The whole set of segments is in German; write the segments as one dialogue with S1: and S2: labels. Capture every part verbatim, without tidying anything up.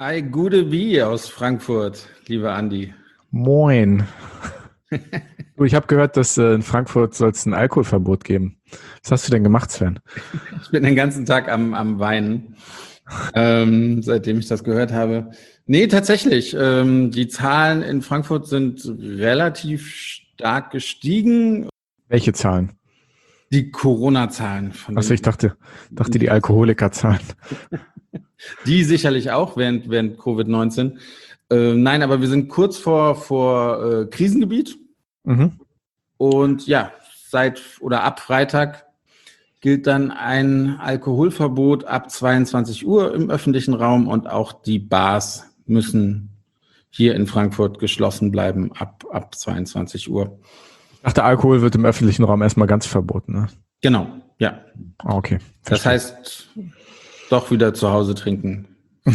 S1: Hi, gute Wie aus Frankfurt, lieber Andi.
S2: Moin. Du, ich habe gehört, dass äh, in Frankfurt soll es ein Alkoholverbot geben. Was hast du denn gemacht, Sven?
S1: Ich bin den ganzen Tag am, am Weinen, ähm, seitdem ich das gehört habe. Nee, tatsächlich. Ähm, die Zahlen in Frankfurt sind relativ stark gestiegen.
S2: Welche Zahlen?
S1: Die Corona-Zahlen. Von
S2: Achso, ich dachte, dachte die Alkoholiker-Zahlen.
S1: Die sicherlich auch während, während Covid neunzehn. Äh, nein, aber wir sind kurz vor, vor äh, Krisengebiet.
S2: Mhm.
S1: Und ja, seit oder ab Freitag gilt dann ein Alkoholverbot ab zweiundzwanzig Uhr im öffentlichen Raum und auch die Bars müssen hier in Frankfurt geschlossen bleiben ab, ab zweiundzwanzig Uhr.
S2: Ich dachte, Alkohol wird im öffentlichen Raum erstmal ganz verboten, ne?
S1: Genau, ja.
S2: Ah, okay.
S1: Verstehe. Das heißt, doch wieder zu Hause trinken.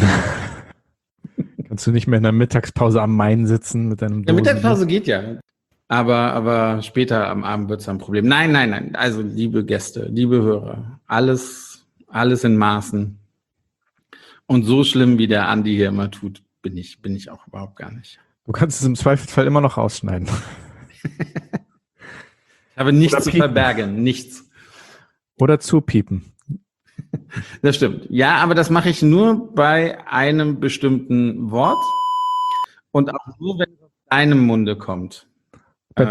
S2: Kannst du nicht mehr in der Mittagspause am Main sitzen mit deinem
S1: Ja,
S2: Dosen?
S1: Mittagspause geht ja. Aber, aber später am Abend wird es ein Problem. Nein, nein, nein. Also, liebe Gäste, liebe Hörer, alles, alles in Maßen. Und so schlimm, wie der Andi hier immer tut, bin ich, bin ich auch überhaupt gar nicht.
S2: Du kannst es im Zweifelsfall immer noch rausschneiden.
S1: Ich habe nichts
S2: Oder
S1: zu
S2: piepen.
S1: verbergen, nichts.
S2: Oder zupiepen.
S1: Das stimmt. Ja, aber das mache ich nur bei einem bestimmten Wort und auch nur, wenn es aus deinem Munde kommt.
S2: Äh,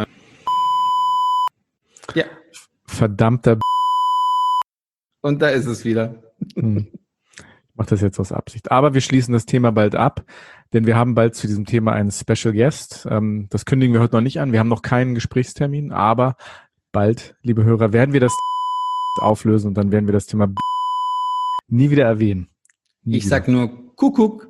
S1: ja.
S2: Verdammter B
S1: Und da ist es wieder.
S2: hm. Ich mache das jetzt aus Absicht. Aber wir schließen das Thema bald ab, denn wir haben bald zu diesem Thema einen Special Guest. Ähm, das kündigen wir heute noch nicht an. Wir haben noch keinen Gesprächstermin, aber bald, liebe Hörer, werden wir das auflösen und dann werden wir das Thema nie wieder erwähnen. Nie
S1: ich
S2: wieder.
S1: sag nur Kuckuck.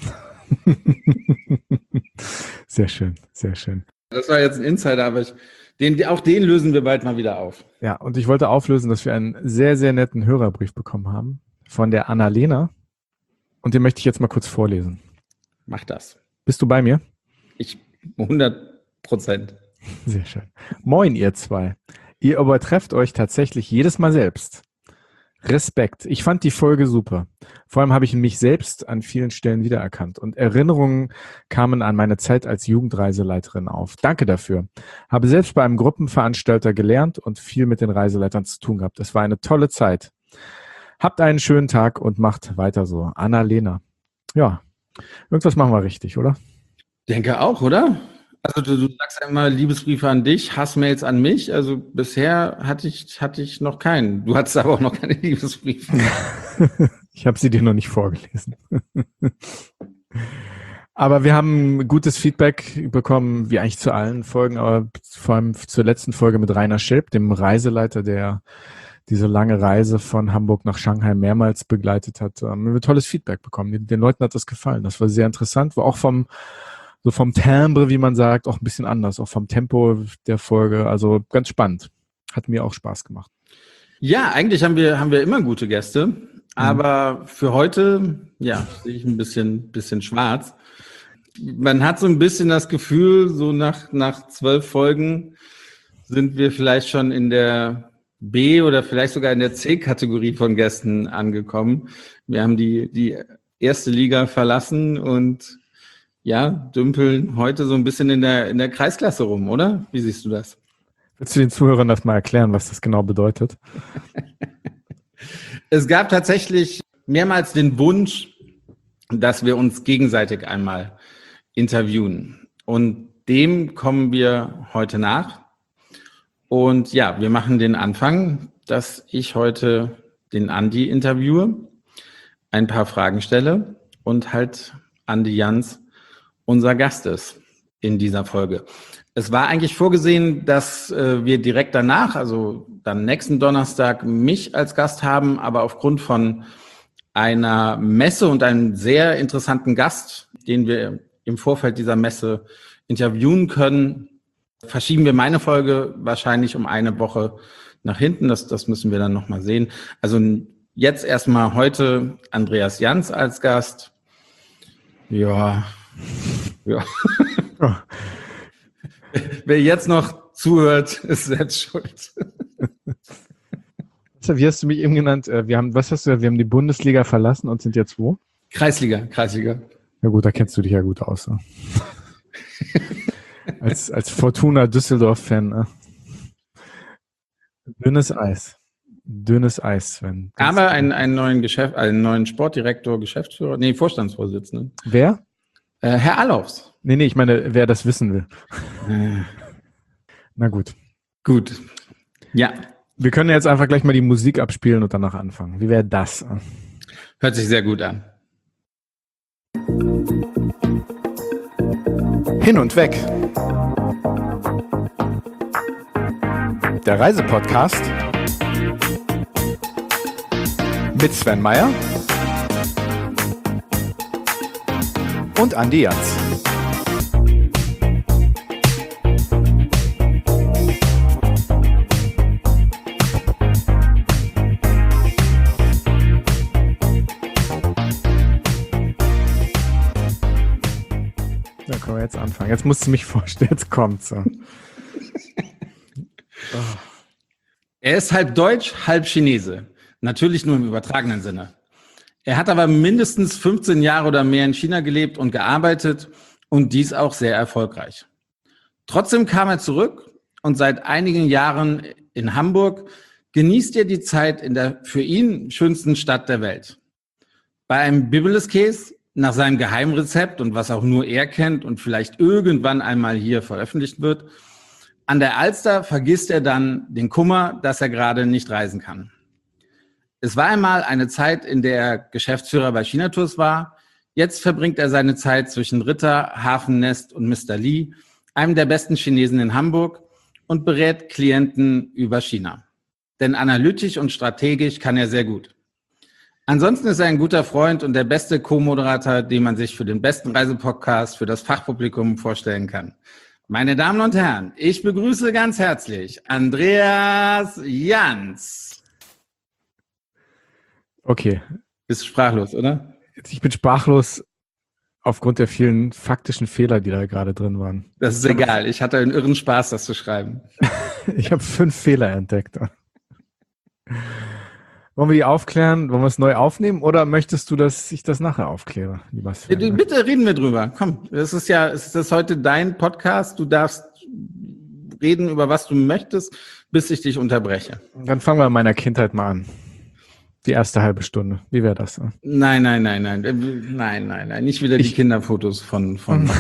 S2: Sehr schön, sehr schön.
S1: Das war jetzt ein Insider, aber ich, den, auch den lösen wir bald mal wieder auf.
S2: Ja, und ich wollte auflösen, dass wir einen sehr, sehr netten Hörerbrief bekommen haben von der Annalena. Und den möchte ich jetzt mal kurz vorlesen.
S1: Mach das.
S2: Bist du bei mir?
S1: Ich hundert Prozent.
S2: Sehr schön. Moin, ihr zwei. Ihr übertrefft euch tatsächlich jedes Mal selbst. Respekt. Ich fand die Folge super. Vor allem habe ich mich selbst an vielen Stellen wiedererkannt und Erinnerungen kamen an meine Zeit als Jugendreiseleiterin auf. Danke dafür. Habe selbst bei einem Gruppenveranstalter gelernt und viel mit den Reiseleitern zu tun gehabt. Es war eine tolle Zeit. Habt einen schönen Tag und macht weiter so. Annalena. Ja, irgendwas machen wir richtig, oder?
S1: Denke auch, oder? Also du, du sagst ja immer Liebesbriefe an dich, Hassmails an mich. Also bisher hatte ich, hatte ich noch keinen. Du hattest aber auch noch keine Liebesbriefe.
S2: Ich habe sie dir noch nicht vorgelesen. Aber wir haben gutes Feedback bekommen, wie eigentlich zu allen Folgen, aber vor allem zur letzten Folge mit Rainer Schilp, dem Reiseleiter, der diese lange Reise von Hamburg nach Shanghai mehrmals begleitet hat. Wir haben tolles Feedback bekommen. Den, den Leuten hat das gefallen. Das war sehr interessant, war auch vom so vom Timbre, wie man sagt, auch ein bisschen anders, auch vom Tempo der Folge. Also ganz spannend. Hat mir auch Spaß gemacht.
S1: Ja, eigentlich haben wir, haben wir immer gute Gäste, aber für heute, ja, sehe ich ein bisschen, bisschen schwarz. Man hat so ein bisschen das Gefühl, so nach, nach zwölf Folgen sind wir vielleicht schon in der B- oder vielleicht sogar in der C-Kategorie von Gästen angekommen. Wir haben die, die erste Liga verlassen und ja, dümpeln heute so ein bisschen in der, in der Kreisklasse rum, oder? Wie siehst du das?
S2: Willst du den Zuhörern das mal erklären, was das genau bedeutet?
S1: Es gab tatsächlich mehrmals den Wunsch, dass wir uns gegenseitig einmal interviewen. Und dem kommen wir heute nach. Und ja, wir machen den Anfang, dass ich heute den Andi interviewe, ein paar Fragen stelle und halt Andi Jans unser Gast ist in dieser Folge. Es war eigentlich vorgesehen, dass äh, wir direkt danach, also dann nächsten Donnerstag, mich als Gast haben, aber aufgrund von einer Messe und einem sehr interessanten Gast, den wir im Vorfeld dieser Messe interviewen können, verschieben wir meine Folge wahrscheinlich um eine Woche nach hinten. Das, das müssen wir dann nochmal sehen. Also jetzt erstmal heute Andreas Jans als Gast. Ja, ja.
S2: Oh.
S1: Wer jetzt noch zuhört, ist selbst schuld.
S2: Wie hast du mich eben genannt? Wir haben, was hast du gesagt? Wir haben die Bundesliga verlassen und sind jetzt wo?
S1: Kreisliga, Kreisliga.
S2: Ja gut, da kennst du dich ja gut aus. Ne? als, als Fortuna Düsseldorf-Fan. Ne? Dünnes Eis. Dünnes Eis, Sven. Ganz
S1: Aber
S2: klar.
S1: einen, einen neuen Geschäft, einen neuen Sportdirektor, Geschäftsführer, nee, Vorstandsvorsitzenden.
S2: Wer?
S1: Äh, Herr Allofs.
S2: Nee, nee, ich meine, wer das wissen will.
S1: Äh,
S2: Na gut.
S1: gut. Ja,
S2: Wir können jetzt einfach gleich mal die Musik abspielen und danach anfangen. Wie wäre das?
S1: hört sich sehr gut an.
S2: Hin und weg. Der Reisepodcast mit Sven Meyer und Andi Jans. Da können wir jetzt anfangen. Jetzt musst du mich vorstellen, jetzt kommt's. Oh.
S1: Er ist halb Deutsch, halb Chinese. Natürlich nur im übertragenen Sinne. Er hat aber mindestens fünfzehn Jahre oder mehr in China gelebt und gearbeitet und dies auch sehr erfolgreich. Trotzdem kam er zurück und seit einigen Jahren in Hamburg genießt er die Zeit in der für ihn schönsten Stadt der Welt. Bei einem Bibeleskäse nach seinem Geheimrezept und was auch nur er kennt und vielleicht irgendwann einmal hier veröffentlicht wird, an der Alster vergisst er dann den Kummer, dass er gerade nicht reisen kann. Es war einmal eine Zeit, in der er Geschäftsführer bei China Tours war. Jetzt verbringt er seine Zeit zwischen Ritter, Hafennest und Mister Lee, einem der besten Chinesen in Hamburg, und berät Klienten über China. Denn analytisch und strategisch kann er sehr gut. Ansonsten ist er ein guter Freund und der beste Co-Moderator, den man sich für den besten Reisepodcast für das Fachpublikum vorstellen kann. Meine Damen und Herren, ich begrüße ganz herzlich Andreas Jans.
S2: Okay.
S1: Bist sprachlos, oder?
S2: Ich bin sprachlos aufgrund der vielen faktischen Fehler, die da gerade drin waren.
S1: Das ist egal. Ich hatte einen irren Spaß, das zu schreiben.
S2: Ich habe fünf Fehler entdeckt. Wollen wir die aufklären? Wollen wir es neu aufnehmen? Oder möchtest du, dass ich das nachher aufkläre? Lieber Sven?
S1: Bitte reden wir drüber. Komm, es ist ja, es ist heute dein Podcast. Du darfst reden, über was du möchtest, bis ich dich unterbreche.
S2: Dann fangen wir in meiner Kindheit mal an. Die erste halbe Stunde. Wie wäre das?
S1: Nein, nein, nein, nein. Nein, nein, nein. Nicht wieder die
S2: Ich-
S1: Kinderfotos von, von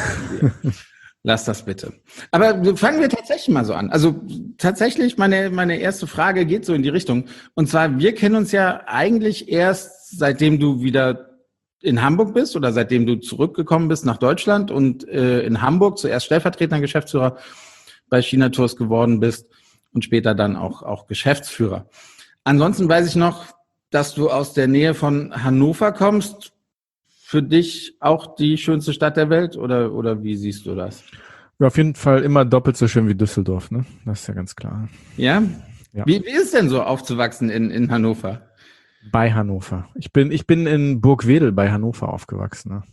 S1: Lass das bitte. Aber fangen wir tatsächlich mal so an. Also tatsächlich, meine, meine erste Frage geht so in die Richtung. Und zwar, wir kennen uns ja eigentlich erst, seitdem du wieder in Hamburg bist oder seitdem du zurückgekommen bist nach Deutschland und äh, in Hamburg zuerst stellvertretender Geschäftsführer bei China Tours geworden bist und später dann auch, auch Geschäftsführer. Ansonsten weiß ich noch, dass du aus der Nähe von Hannover kommst. Für dich auch die schönste Stadt der Welt oder, oder wie siehst du das?
S2: Ja, auf jeden Fall immer doppelt so schön wie Düsseldorf, ne? Das ist ja ganz klar.
S1: Ja?
S2: Ja.
S1: Wie, wie ist es denn so aufzuwachsen in, in Hannover?
S2: Bei Hannover. Ich bin, ich bin in Burgwedel bei Hannover aufgewachsen. Ne?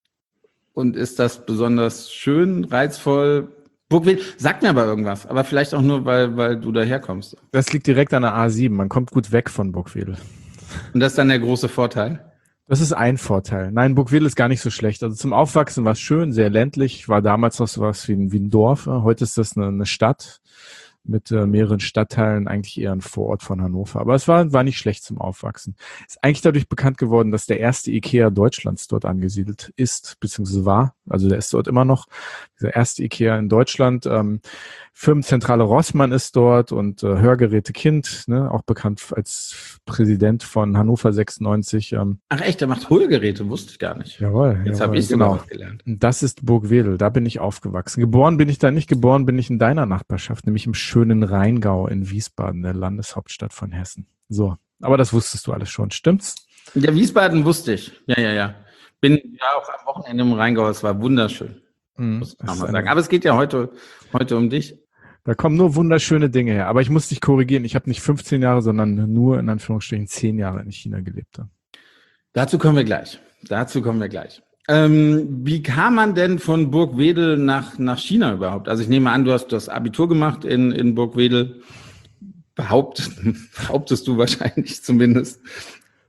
S1: Und ist das besonders schön, reizvoll? Burgwedel, sagt mir aber irgendwas, aber vielleicht auch nur, weil, weil du daherkommst.
S2: Das liegt direkt an der A sieben. Man kommt gut weg von Burgwedel.
S1: Und das ist dann der große Vorteil?
S2: Das ist ein Vorteil. Nein, Burgwedel ist gar nicht so schlecht. Also zum Aufwachsen war es schön, sehr ländlich. War damals noch sowas wie ein, wie ein Dorf. Heute ist das eine, eine Stadt mit äh, mehreren Stadtteilen, eigentlich eher ein Vorort von Hannover. Aber es war, war nicht schlecht zum Aufwachsen. Ist eigentlich dadurch bekannt geworden, dass der erste Ikea Deutschlands dort angesiedelt ist, beziehungsweise war. Also der ist dort immer noch. Dieser erste Ikea in Deutschland. Ähm, Firmenzentrale Rossmann ist dort und äh, Hörgeräte Kind, ne, auch bekannt als Präsident von Hannover sechsundneunzig. Ähm,
S1: Ach echt, der macht Hohlgeräte, wusste ich gar nicht.
S2: jawohl.
S1: Jetzt
S2: jawohl,
S1: habe ich sogar
S2: genau.
S1: was gelernt.
S2: Das ist Burgwedel, da bin ich aufgewachsen. Geboren bin ich da nicht, geboren bin ich in deiner Nachbarschaft, nämlich im schönen Rheingau in Wiesbaden, der Landeshauptstadt von Hessen. So, aber das wusstest du alles schon, stimmt's?
S1: Ja, Wiesbaden wusste ich. Ja, ja, ja. Bin ja auch am Wochenende im Rheingau, es war wunderschön.
S2: Mhm,
S1: Muss ich
S2: das
S1: auch
S2: ist
S1: mal
S2: eine-
S1: sagen. Aber es geht ja heute, heute um dich.
S2: Da kommen nur wunderschöne Dinge her. Aber ich muss dich korrigieren, ich habe nicht fünfzehn Jahre, sondern nur in Anführungsstrichen zehn Jahre in China gelebt.
S1: Dazu kommen wir gleich. Dazu kommen wir gleich. Ähm, wie kam man denn von Burgwedel nach, nach China überhaupt? Also ich nehme an, du hast das Abitur gemacht in, in Burgwedel. Behaupt, behauptest du wahrscheinlich zumindest.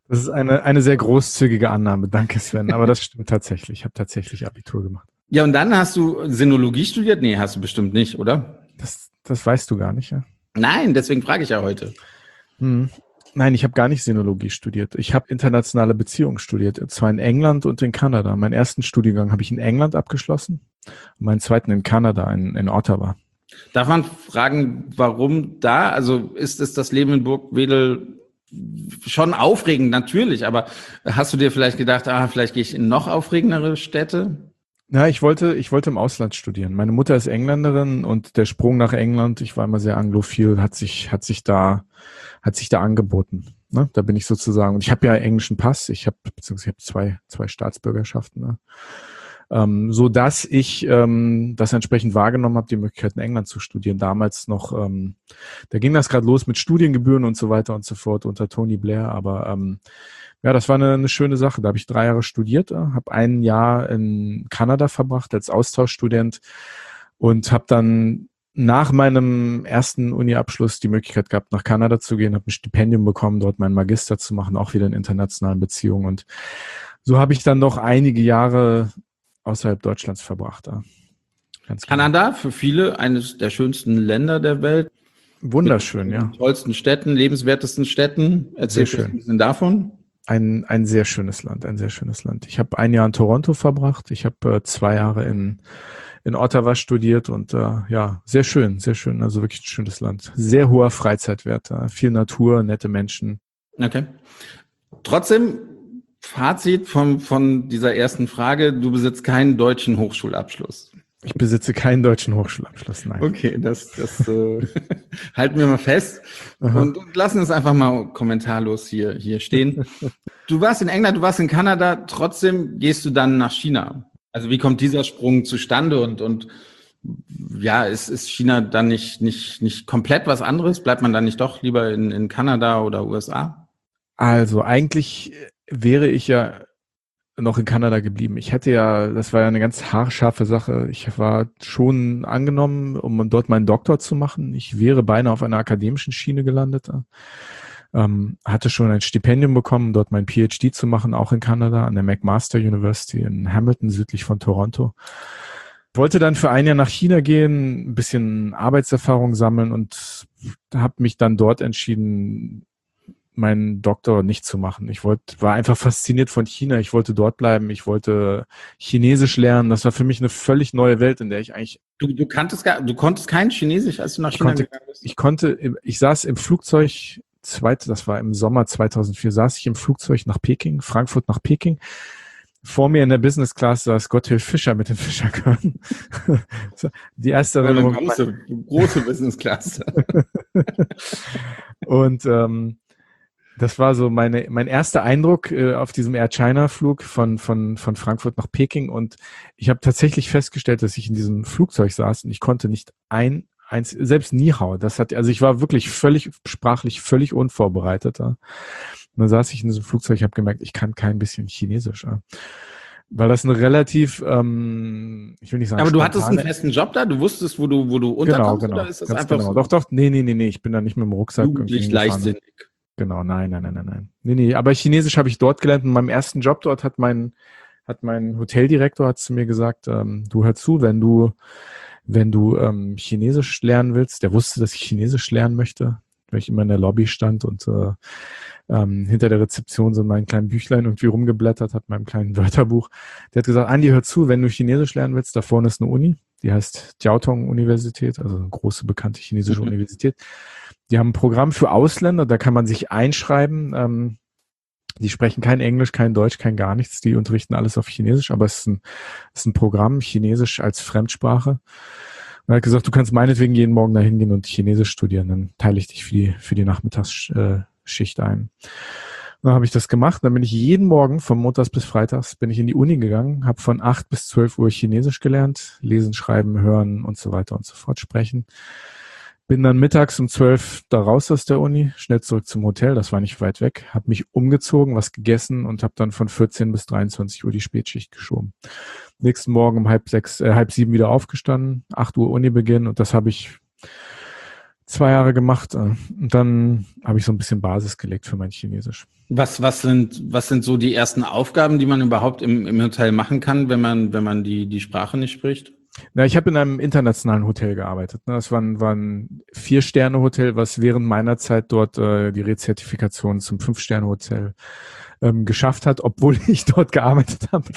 S2: Das ist eine, eine sehr großzügige Annahme. Danke, Sven. Aber das stimmt tatsächlich. Ich habe tatsächlich Abitur gemacht.
S1: Ja, und dann hast du Sinologie studiert? Nee, hast du bestimmt nicht, oder?
S2: Das, das weißt du gar nicht, ja?
S1: Nein, deswegen frage ich ja heute.
S2: Hm. Nein, ich habe gar nicht Sinologie studiert. Ich habe internationale Beziehungen studiert, und zwar in England und in Kanada. Meinen ersten Studiengang habe ich in England abgeschlossen und meinen zweiten in Kanada, in, in Ottawa.
S1: Darf man fragen, warum da? Also ist es das Leben in Burgwedel schon aufregend, natürlich, aber hast du dir vielleicht gedacht, ah, vielleicht gehe ich in noch aufregendere Städte?
S2: Ja, ich wollte, ich wollte im Ausland studieren. Meine Mutter ist Engländerin und der Sprung nach England, ich war immer sehr anglophil, hat sich, hat sich da, hat sich da angeboten. Ne? Da bin ich sozusagen, und ich habe ja englischen Pass, ich habe, beziehungsweise ich habe zwei, zwei Staatsbürgerschaften, ne? ähm, so dass ich ähm, das entsprechend wahrgenommen habe, die Möglichkeit in England zu studieren. Damals noch, ähm, da ging das gerade los mit Studiengebühren und so weiter und so fort unter Tony Blair, aber ähm, ja, das war eine, eine schöne Sache. Da habe ich drei Jahre studiert, habe ein Jahr in Kanada verbracht als Austauschstudent und habe dann nach meinem ersten Uni-Abschluss die Möglichkeit gehabt, nach Kanada zu gehen, habe ein Stipendium bekommen, dort meinen Magister zu machen, auch wieder in internationalen Beziehungen. Und so habe ich dann noch einige Jahre außerhalb Deutschlands verbracht.
S1: Ganz Kanada, für viele eines der schönsten Länder der Welt.
S2: Wunderschön, ja.
S1: Tollsten Städten, lebenswertesten Städten. Erzähl mir ein bisschen davon.
S2: Ein, ein sehr schönes Land, ein sehr schönes Land. Ich habe ein Jahr in Toronto verbracht. Ich habe äh, zwei Jahre in, in Ottawa studiert und äh, ja, sehr schön, sehr schön. Also wirklich ein schönes Land. Sehr hoher Freizeitwert, äh, viel Natur, nette Menschen.
S1: Okay. Trotzdem, Fazit von, von dieser ersten Frage, du besitzt keinen deutschen Hochschulabschluss.
S2: Ich besitze keinen deutschen Hochschulabschluss, nein.
S1: Okay, das, das äh, halten wir mal fest und, und lassen es einfach mal kommentarlos hier, hier stehen. Du warst in England, du warst in Kanada, trotzdem gehst du dann nach China. Also wie kommt dieser Sprung zustande und, und ja, ist, ist China dann nicht, nicht, nicht komplett was anderes? Bleibt man dann nicht doch lieber in, in Kanada oder U S A?
S2: Also eigentlich wäre ich ja noch in Kanada geblieben. Ich hätte ja, das war ja eine ganz haarscharfe Sache. Ich war schon angenommen, um dort meinen Doktor zu machen. Ich wäre beinahe auf einer akademischen Schiene gelandet. Ähm, hatte schon ein Stipendium bekommen, dort mein PhD zu machen, auch in Kanada, an der McMaster University in Hamilton, südlich von Toronto. Wollte dann für ein Jahr nach China gehen, ein bisschen Arbeitserfahrung sammeln und habe mich dann dort entschieden, meinen Doktor nicht zu machen. Ich wollte, war einfach fasziniert von China. Ich wollte dort bleiben. Ich wollte Chinesisch lernen. Das war für mich eine völlig neue Welt, in der ich eigentlich.
S1: Du, du kanntest gar, du konntest kein Chinesisch, als du nach China
S2: konnte,
S1: gegangen bist?
S2: Ich konnte, ich saß im Flugzeug, zweit, das war im Sommer zweitausendvier, saß ich im Flugzeug nach Peking, Frankfurt nach Peking. Vor mir in der Business Class saß Gotthilf Fischer mit dem Fischerkörn. Die erste Erinnerung.
S1: Eine große, große Business Class.
S2: Und ähm, das war so meine, mein erster Eindruck äh, auf diesem Air China Flug von, von, von Frankfurt nach Peking. Und ich habe tatsächlich festgestellt, dass ich in diesem Flugzeug saß und ich konnte nicht ein, eins, selbst Ni Hao. Das hat, also ich war wirklich völlig sprachlich völlig unvorbereitet. Ja. Und dann saß ich in diesem Flugzeug, ich habe gemerkt, ich kann kein bisschen Chinesisch. Ja. Weil das eine relativ, ähm, ich will nicht sagen,
S1: aber du
S2: spontane,
S1: hattest einen festen Job da? Du wusstest, wo du, wo du unterkommst?
S2: Genau, genau.
S1: Oder ist das
S2: Ganz
S1: einfach
S2: genau.
S1: so?
S2: Doch, doch, nee, nee, nee, nee, ich bin da nicht mit dem Rucksack.
S1: Jugendlich leichtsinnig.
S2: Genau, nein, nein, nein, nein, nein. Nee, nee, aber Chinesisch habe ich dort gelernt. In meinem ersten Job dort hat mein, hat mein Hoteldirektor hat zu mir gesagt, ähm, du hör zu, wenn du, wenn du ähm, Chinesisch lernen willst, der wusste, dass ich Chinesisch lernen möchte, weil ich immer in der Lobby stand und äh, ähm, hinter der Rezeption so in meinem kleinen Büchlein irgendwie rumgeblättert hat, meinem kleinen Wörterbuch. Der hat gesagt, Andi, hör zu, wenn du Chinesisch lernen willst, da vorne ist eine Uni, die heißt Jiaotong Universität, also eine große, bekannte chinesische mhm. Universität. Die haben ein Programm für Ausländer, da kann man sich einschreiben. Ähm, die sprechen kein Englisch, kein Deutsch, kein gar nichts. Die unterrichten alles auf Chinesisch, aber es ist ein, es ist ein Programm, Chinesisch als Fremdsprache. Und er hat gesagt, du kannst meinetwegen jeden Morgen da hingehen und Chinesisch studieren. Dann teile ich dich für die, für die Nachmittagsschicht ein. Und dann habe ich das gemacht. Dann bin ich jeden Morgen von Montags bis Freitags bin ich in die Uni gegangen, habe von acht bis zwölf Uhr Chinesisch gelernt, lesen, schreiben, hören und so weiter und so fort sprechen. Bin dann mittags um zwölf da raus aus der Uni, schnell zurück zum Hotel, das war nicht weit weg, habe mich umgezogen, was gegessen und habe dann von vierzehn bis dreiundzwanzig Uhr die Spätschicht geschoben. Nächsten Morgen um halb sechs, äh, halb sieben wieder aufgestanden, acht Uhr Uni Beginn und das habe ich zwei Jahre gemacht. Äh, und dann habe ich so ein bisschen Basis gelegt für mein Chinesisch.
S1: Was, was sind, was sind so die ersten Aufgaben, die man überhaupt im, im Hotel machen kann, wenn man, wenn man die, die Sprache nicht spricht?
S2: Na, ich habe in einem internationalen Hotel gearbeitet. Ne? Das war ein, war ein Vier-Sterne-Hotel, was während meiner Zeit dort äh, die Rezertifikation zum Fünf-Sterne-Hotel ähm, geschafft hat, obwohl ich dort gearbeitet habe.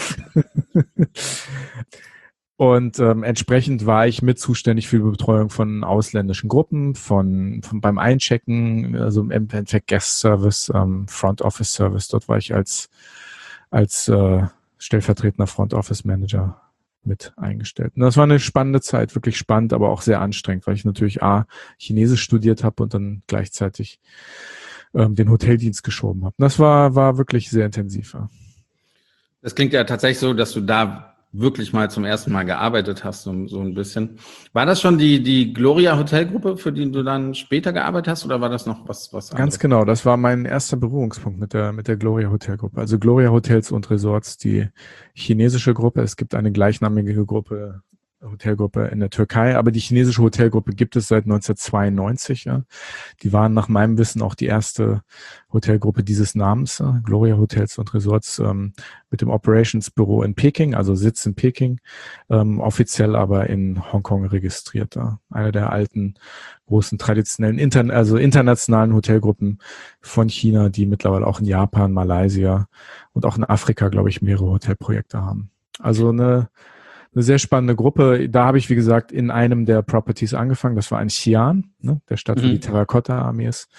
S2: Und ähm, entsprechend war ich mit zuständig für die Betreuung von ausländischen Gruppen, von, von beim Einchecken, also im Endeffekt Guest Service, ähm, Front Office Service. Dort war ich als, als äh, stellvertretender Front Office Manager mit eingestellt. Und das war eine spannende Zeit, wirklich spannend, aber auch sehr anstrengend, weil ich natürlich A, Chinesisch studiert habe und dann gleichzeitig ähm, den Hoteldienst geschoben habe. Das war, war wirklich sehr intensiv. Ja.
S1: Das klingt ja tatsächlich so, dass du da wirklich mal zum ersten Mal gearbeitet hast, so, so ein bisschen. War das schon die, die Gloria Hotelgruppe, für die du dann später gearbeitet hast, oder war das noch was, was anderes?
S2: Ganz genau, das war mein erster Berührungspunkt mit der, mit der Gloria Hotelgruppe. Also Gloria Hotels und Resorts, die chinesische Gruppe. Es gibt eine gleichnamige Gruppe, Hotelgruppe in der Türkei, aber die chinesische Hotelgruppe gibt es seit neunzehnhundertzweiundneunzig. Ja. Die waren nach meinem Wissen auch die erste Hotelgruppe dieses Namens, ja. Gloria Hotels und Resorts, ähm, mit dem Operationsbüro in Peking, also Sitz in Peking, ähm, offiziell aber in Hongkong registriert. Ja. Eine der alten, großen, traditionellen, intern, also internationalen Hotelgruppen von China, die mittlerweile auch in Japan, Malaysia und auch in Afrika, glaube ich, mehrere Hotelprojekte haben. Also eine Eine sehr spannende Gruppe. Da habe ich, wie gesagt, in einem der Properties angefangen. Das war in Xi'an, ne, der Stadt, wo mhm. die Terrakotta-Armee ist.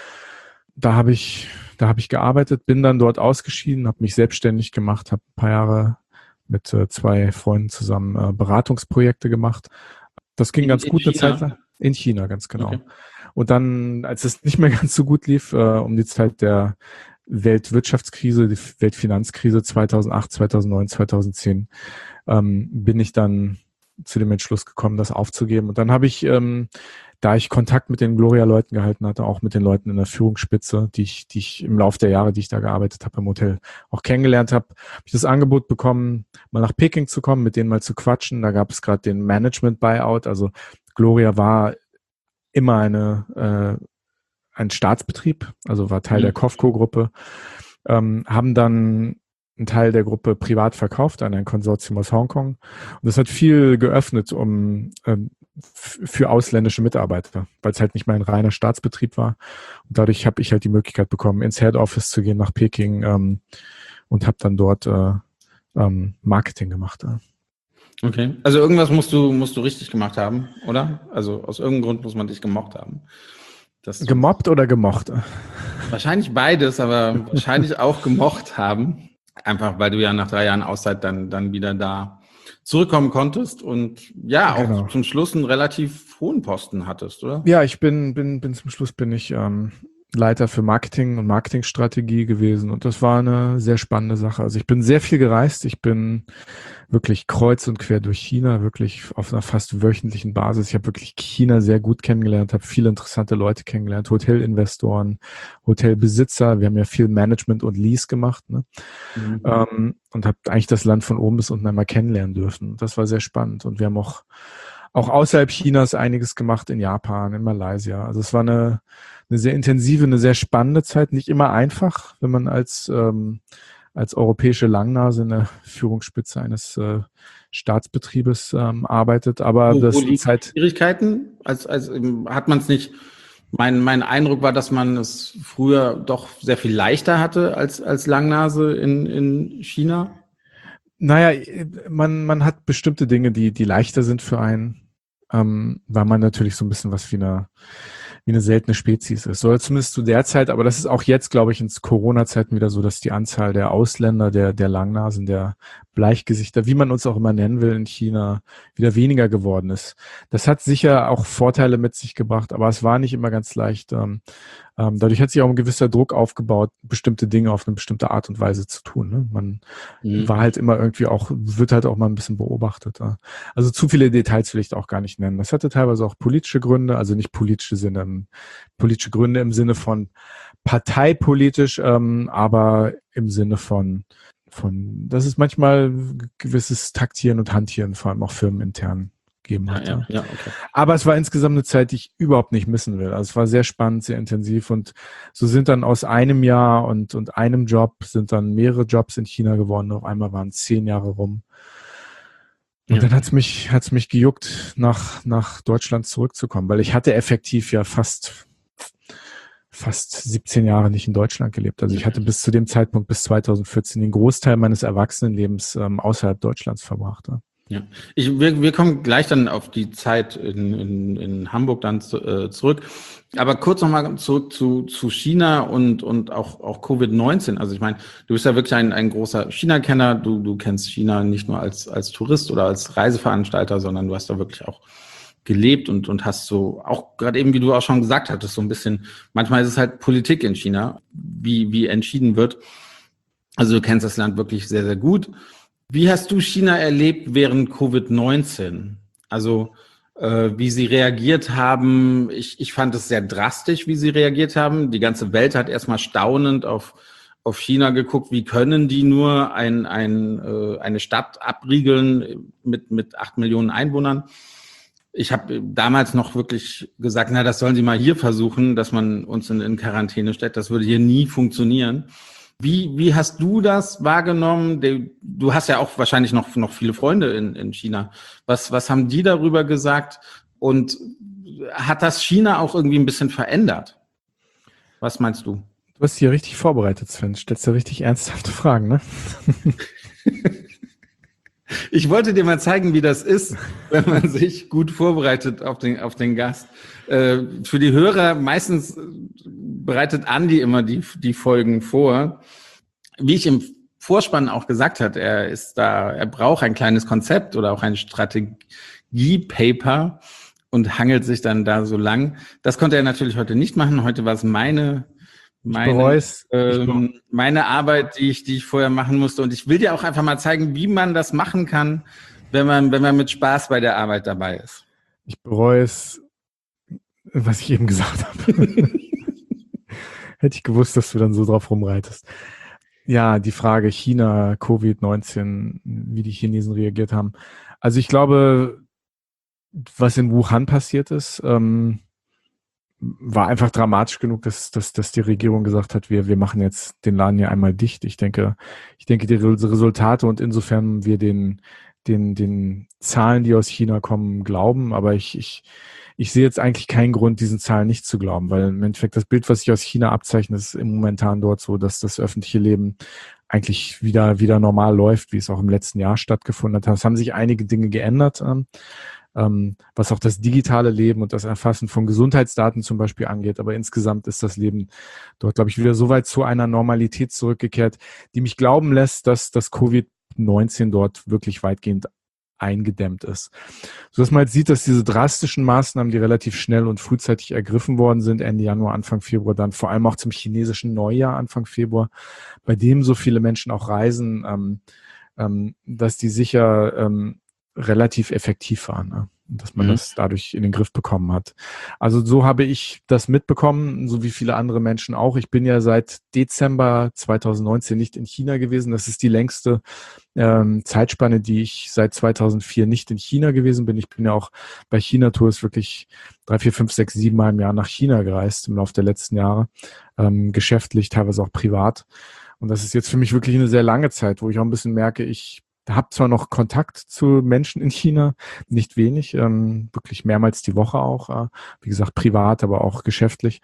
S2: Da habe ich, da habe ich gearbeitet, bin dann dort ausgeschieden, habe mich selbstständig gemacht, habe ein paar Jahre mit äh, zwei Freunden zusammen äh, Beratungsprojekte gemacht. Das ging in, ganz gut eine Zeit lang. In China, ganz genau. Okay. Und dann, als es nicht mehr ganz so gut lief, äh, um die Zeit der Weltwirtschaftskrise, die Weltfinanzkrise zweitausendacht, zweitausendneun, zweitausendzehn, ähm, bin ich dann zu dem Entschluss gekommen, das aufzugeben. Und dann habe ich, ähm, da ich Kontakt mit den Gloria-Leuten gehalten hatte, auch mit den Leuten in der Führungsspitze, die ich, die ich im Laufe der Jahre, die ich da gearbeitet habe im Hotel, auch kennengelernt habe, habe ich das Angebot bekommen, mal nach Peking zu kommen, mit denen mal zu quatschen. Da gab es gerade den Management-Buyout. Also Gloria war immer eine äh, ein Staatsbetrieb, also war Teil mhm. der Cofco-Gruppe, ähm, haben dann einen Teil der Gruppe privat verkauft an ein Konsortium aus Hongkong. Und das hat viel geöffnet um ähm, f- für ausländische Mitarbeiter, weil es halt nicht mehr ein reiner Staatsbetrieb war. Und dadurch habe ich halt die Möglichkeit bekommen, ins Head Office zu gehen nach Peking ähm, und habe dann dort äh, ähm, Marketing gemacht. Ja.
S1: Okay, also irgendwas musst du musst du richtig gemacht haben, oder? Also aus irgendeinem Grund muss man dich gemocht haben.
S2: Gemobbt oder gemocht?
S1: Wahrscheinlich beides, aber wahrscheinlich auch gemocht haben. Einfach, weil du ja nach drei Jahren Auszeit dann, dann wieder da zurückkommen konntest und ja, auch genau. zum Schluss einen relativ hohen Posten hattest, oder?
S2: Ja, ich bin, bin, bin zum Schluss bin ich ähm, Leiter für Marketing und Marketingstrategie gewesen und das war eine sehr spannende Sache. Also ich bin sehr viel gereist, ich bin wirklich kreuz und quer durch China, wirklich auf einer fast wöchentlichen Basis. Ich habe wirklich China sehr gut kennengelernt, habe viele interessante Leute kennengelernt, Hotelinvestoren, Hotelbesitzer. Wir haben ja viel Management und Lease gemacht, ne? Mhm. Ähm, und habe eigentlich das Land von oben bis unten einmal kennenlernen dürfen. Das war sehr spannend und wir haben auch auch außerhalb Chinas einiges gemacht, in Japan, in Malaysia. Also es war eine eine sehr intensive, eine sehr spannende Zeit, nicht immer einfach, wenn man als ähm, als europäische Langnase in der Führungsspitze eines äh, Staatsbetriebes ähm, arbeitet, aber
S1: wo,
S2: das
S1: wo liegen
S2: Zeit
S1: Schwierigkeiten, als, als hat man es nicht. Mein mein Eindruck war, dass man es früher doch sehr viel leichter hatte als als Langnase in in China.
S2: Naja, man man hat bestimmte Dinge, die die leichter sind für einen, ähm, weil man natürlich so ein bisschen was wie eine wie eine seltene Spezies ist. Oder zumindest zu der Zeit, aber das ist auch jetzt, glaube ich, in Corona-Zeiten wieder so, dass die Anzahl der Ausländer, der, der Langnasen, der Bleichgesichter, wie man uns auch immer nennen will in China, wieder weniger geworden ist. Das hat sicher auch Vorteile mit sich gebracht, aber es war nicht immer ganz leicht. Ähm, ähm, dadurch hat sich auch ein gewisser Druck aufgebaut, bestimmte Dinge auf eine bestimmte Art und Weise zu tun. Ne? Man mhm. war halt immer irgendwie auch, wird halt auch mal ein bisschen beobachtet. Ja? Also zu viele Details will ich auch gar nicht nennen. Das hatte teilweise auch politische Gründe, also nicht politische Sinne, politische Gründe im Sinne von parteipolitisch, ähm, aber im Sinne von, von, das ist manchmal gewisses Taktieren und Hantieren, vor allem auch firmenintern gegeben hat.
S1: Ja, ja, ja, okay.
S2: Aber es war insgesamt eine Zeit, die ich überhaupt nicht missen will. Also es war sehr spannend, sehr intensiv und so sind dann aus einem Jahr und, und einem Job sind dann mehrere Jobs in China geworden. Auf einmal waren zehn Jahre rum. Und ja. dann hat's mich, hat's mich gejuckt, nach, nach Deutschland zurückzukommen, weil ich hatte effektiv ja fast fast siebzehn Jahre nicht in Deutschland gelebt. Also ich hatte bis zu dem Zeitpunkt, bis zweitausendvierzehn, den Großteil meines Erwachsenenlebens ähm, außerhalb Deutschlands verbracht. Ja,
S1: ja. Ich, wir, wir kommen gleich dann auf die Zeit in, in, in Hamburg dann zu, äh, zurück. Aber kurz nochmal zurück zu, zu China und, und auch, auch Covid neunzehn. Also ich meine, du bist ja wirklich ein, ein großer China-Kenner. Du, du kennst China nicht nur als, als Tourist oder als Reiseveranstalter, sondern du hast da wirklich auch gelebt und, und hast so, auch gerade eben, wie du auch schon gesagt hattest, so ein bisschen, manchmal ist es halt Politik in China, wie, wie entschieden wird. Also du kennst das Land wirklich sehr, sehr gut. Wie hast du China erlebt während Covid neunzehn? Also äh, wie sie reagiert haben. Ich, ich fand es sehr drastisch, wie sie reagiert haben. Die ganze Welt hat erstmal staunend auf, auf China geguckt. Wie können die nur ein, ein, äh, eine Stadt abriegeln mit, mit acht Millionen Einwohnern? Ich habe damals noch wirklich gesagt, na, das sollen sie mal hier versuchen, dass man uns in, in Quarantäne stellt. Das würde hier nie funktionieren. Wie, wie hast du das wahrgenommen? Du hast ja auch wahrscheinlich noch, noch viele Freunde in, in China. Was, was haben die darüber gesagt? Und hat das China auch irgendwie ein bisschen verändert? Was meinst du?
S2: Du hast hier richtig vorbereitet, Sven. Stellst ja richtig ernsthafte Fragen, ne?
S1: Ich wollte dir mal zeigen, wie das ist, wenn man sich gut vorbereitet auf den, auf den Gast. Äh, für die Hörer, meistens bereitet Andi immer die, die Folgen vor. Wie ich im Vorspann auch gesagt hat, er ist da, er braucht ein kleines Konzept oder auch ein Strategiepaper und hangelt sich dann da so lang. Das konnte er natürlich heute nicht machen. Heute war es meine Meine, ähm, meine Arbeit, die ich, die ich vorher machen musste. Und ich will dir auch einfach mal zeigen, wie man das machen kann, wenn man, wenn man mit Spaß bei der Arbeit dabei ist.
S2: Ich bereue es, was ich eben gesagt habe. Hätte ich gewusst, dass du dann so drauf rumreitest. Ja, die Frage China, Covid neunzehn, wie die Chinesen reagiert haben. Also ich glaube, was in Wuhan passiert ist, ähm, war einfach dramatisch genug, dass, dass, dass die Regierung gesagt hat, wir, wir machen jetzt den Laden hier einmal dicht. Ich denke, ich denke, die Resultate und insofern wir den, den, den Zahlen, die aus China kommen, glauben, aber ich, ich, ich sehe jetzt eigentlich keinen Grund, diesen Zahlen nicht zu glauben, weil im Endeffekt das Bild, was sich aus China abzeichnet, ist im momentan dort so, dass das öffentliche Leben eigentlich wieder, wieder normal läuft, wie es auch im letzten Jahr stattgefunden hat. Es haben sich einige Dinge geändert, ähm, Ähm, was auch das digitale Leben und das Erfassen von Gesundheitsdaten zum Beispiel angeht. Aber insgesamt ist das Leben dort, glaube ich, wieder so weit zu einer Normalität zurückgekehrt, die mich glauben lässt, dass das Covid neunzehn dort wirklich weitgehend eingedämmt ist. Sodass man jetzt sieht, dass diese drastischen Maßnahmen, die relativ schnell und frühzeitig ergriffen worden sind, Ende Januar, Anfang Februar, dann vor allem auch zum chinesischen Neujahr, Anfang Februar, bei dem so viele Menschen auch reisen, ähm, ähm, dass die sicher ähm, relativ effektiv waren, ne? Dass man mhm. das dadurch in den Griff bekommen hat. Also so habe ich das mitbekommen, so wie viele andere Menschen auch. Ich bin ja seit Dezember zweitausendneunzehn nicht in China gewesen. Das ist die längste ähm, Zeitspanne, die ich seit zweitausendvier nicht in China gewesen bin. Ich bin ja auch bei China-Tours wirklich drei, vier, fünf, sechs, sieben Mal im Jahr nach China gereist im Laufe der letzten Jahre, ähm, geschäftlich, teilweise auch privat. Und das ist jetzt für mich wirklich eine sehr lange Zeit, wo ich auch ein bisschen merke, ich habe zwar noch Kontakt zu Menschen in China, nicht wenig, ähm, wirklich mehrmals die Woche auch, äh, wie gesagt, privat, aber auch geschäftlich.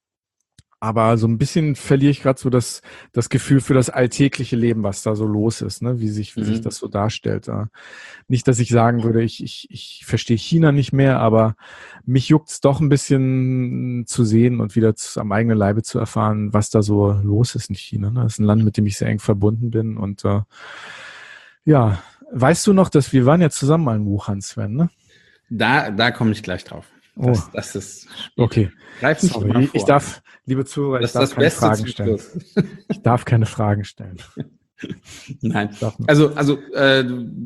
S2: Aber so ein bisschen verliere ich gerade so das, das Gefühl für das alltägliche Leben, was da so los ist, ne? wie sich, wie mhm. sich das so darstellt. Äh, nicht, dass ich sagen würde, ich, ich, ich verstehe China nicht mehr, aber mich juckt es doch ein bisschen zu sehen und wieder zu, am eigenen Leibe zu erfahren, was da so los ist in China. Ne? Das ist ein Land, mit dem ich sehr eng verbunden bin und äh, ja, weißt du noch, dass wir waren ja zusammen mal in Wuhan, Sven, ne?
S1: Da, da komme ich gleich drauf. Das,
S2: oh.
S1: das ist
S2: okay.
S1: Greif nicht
S2: Sorry,
S1: immer vor.
S2: Ich darf, liebe Zuhörer,
S1: das
S2: ich darf
S1: das
S2: keine
S1: Beste
S2: Fragen stellen. Ich darf keine Fragen stellen.
S1: Nein. Also, also äh,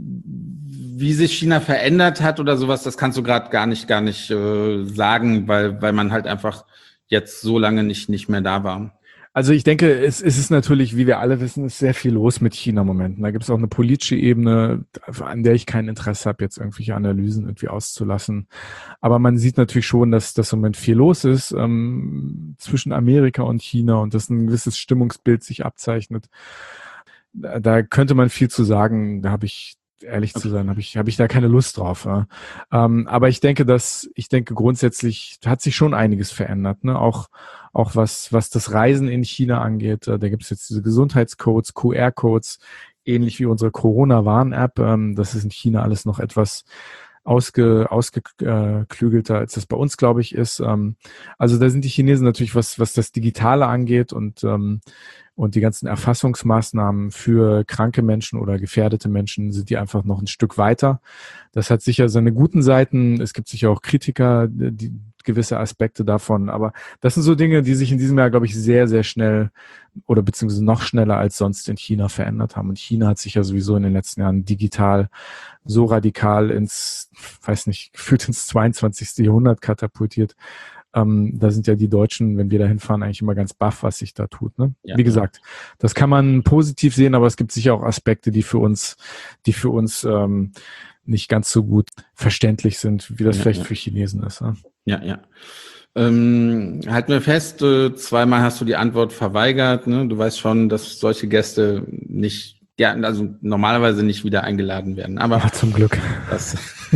S1: wie sich China verändert hat oder sowas, das kannst du gerade gar nicht, gar nicht äh, sagen, weil, weil man halt einfach jetzt so lange nicht, nicht mehr da war.
S2: Also ich denke, es, es ist natürlich, wie wir alle wissen, ist sehr viel los mit China im Moment. Und da gibt es auch eine politische Ebene, an der ich kein Interesse habe, jetzt irgendwelche Analysen irgendwie auszulassen. Aber man sieht natürlich schon, dass das im Moment viel los ist ähm, zwischen Amerika und China und dass ein gewisses Stimmungsbild sich abzeichnet. Da, da könnte man viel zu sagen. Da habe ich ehrlich zu sein, habe ich, habe ich da keine Lust drauf. Ja. Ähm, aber ich denke, dass, ich denke grundsätzlich hat sich schon einiges verändert, ne? Auch, auch was, was das Reisen in China angeht. Da gibt es jetzt diese Gesundheitscodes, Q R-Codes, ähnlich wie unsere Corona-Warn-App. Ähm, das ist in China alles noch etwas ausge, ausgeklügelter, als das bei uns, glaube ich, ist. Ähm, also da sind die Chinesen natürlich, was, was das Digitale angeht und, ähm, und die ganzen Erfassungsmaßnahmen für kranke Menschen oder gefährdete Menschen sind die einfach noch ein Stück weiter. Das hat sicher seine guten Seiten. Es gibt sicher auch Kritiker, die gewisse Aspekte davon. Aber das sind so Dinge, die sich in diesem Jahr, glaube ich, sehr, sehr schnell oder beziehungsweise noch schneller als sonst in China verändert haben. Und China hat sich ja sowieso in den letzten Jahren digital so radikal ins, weiß nicht, gefühlt ins zweiundzwanzigste Jahrhundert katapultiert. Ähm, da sind ja die Deutschen, wenn wir da hinfahren, eigentlich immer ganz baff, was sich da tut. Ne? Ja, wie gesagt, das kann man positiv sehen, aber es gibt sicher auch Aspekte, die für uns, die für uns ähm, nicht ganz so gut verständlich sind, wie das ja, vielleicht ja. für Chinesen ist. Ne?
S1: Ja, ja. Ähm, halten wir fest, äh, zweimal hast du die Antwort verweigert. Ne? Du weißt schon, dass solche Gäste nicht, ja, also normalerweise nicht wieder eingeladen werden. Aber
S2: ja, zum Glück.
S1: Das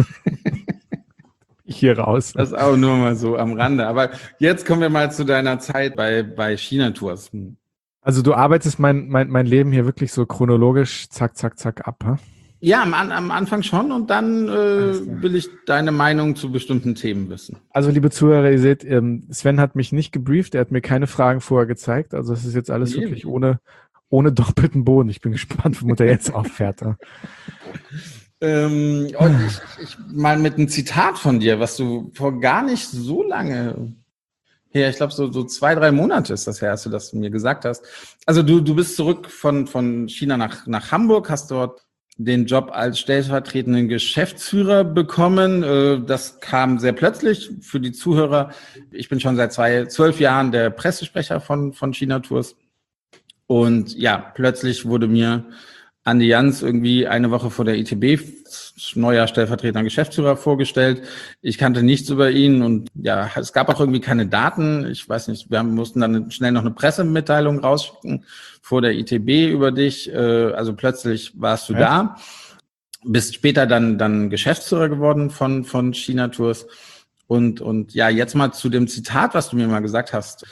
S2: hier raus.
S1: Das auch nur mal so am Rande. Aber jetzt kommen wir mal zu deiner Zeit bei, bei China-Tours.
S2: Also du arbeitest mein, mein, mein Leben hier wirklich so chronologisch zack, zack, zack ab, ha?
S1: Ja, am, am Anfang schon und dann äh, will ich deine Meinung zu bestimmten Themen wissen.
S2: Also liebe Zuhörer, ihr seht, Sven hat mich nicht gebrieft, er hat mir keine Fragen vorher gezeigt. Also es ist jetzt alles nee. wirklich ohne, ohne doppelten Boden. Ich bin gespannt, womit er jetzt auffährt. Ja?
S1: Ähm, und ich, ich mal mit einem Zitat von dir, was du vor gar nicht so lange her, ich glaube so, so zwei, drei Monate ist das her, als du das mir gesagt hast. Also du, du bist zurück von, von China nach, nach Hamburg, hast dort den Job als stellvertretenden Geschäftsführer bekommen. Das kam sehr plötzlich für die Zuhörer. Ich bin schon seit zwei, zwölf Jahren der Pressesprecher von, von China Tours. Und ja, plötzlich wurde mir Andi Jans irgendwie eine Woche vor der I T B neuer stellvertretender Geschäftsführer vorgestellt. Ich kannte nichts über ihn und ja, es gab auch irgendwie keine Daten. Ich weiß nicht, wir mussten dann schnell noch eine Pressemitteilung rausschicken vor der I T B über dich. Also plötzlich warst du ja. da, bist später dann dann Geschäftsführer geworden von von China Tours und und ja, jetzt mal zu dem Zitat, was du mir mal gesagt hast.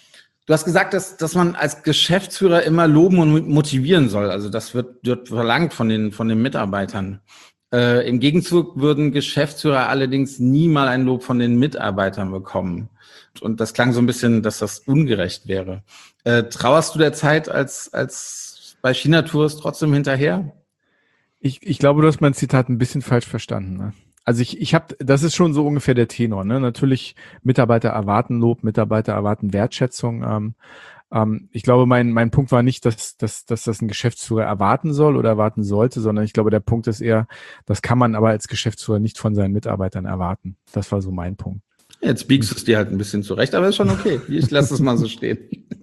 S1: Du hast gesagt, dass, dass man als Geschäftsführer immer loben und motivieren soll. Also das wird, wird verlangt von den, von den Mitarbeitern. Äh, im Gegenzug würden Geschäftsführer allerdings nie mal ein Lob von den Mitarbeitern bekommen. Und das klang so ein bisschen, dass das ungerecht wäre. Äh, trauerst du der Zeit als, als bei China Tours trotzdem hinterher?
S2: Ich, ich glaube, du hast mein Zitat ein bisschen falsch verstanden, ne? Also ich, ich habe, das ist schon so ungefähr der Tenor, ne? Natürlich, Mitarbeiter erwarten Lob, Mitarbeiter erwarten Wertschätzung. Ähm, ähm, ich glaube, mein mein Punkt war nicht, dass, dass, dass das ein Geschäftsführer erwarten soll oder erwarten sollte, sondern ich glaube, der Punkt ist eher, das kann man aber als Geschäftsführer nicht von seinen Mitarbeitern erwarten. Das war so mein Punkt.
S1: Jetzt biegst du es dir halt ein bisschen zurecht, aber ist schon okay. Ich lasse es mal so stehen.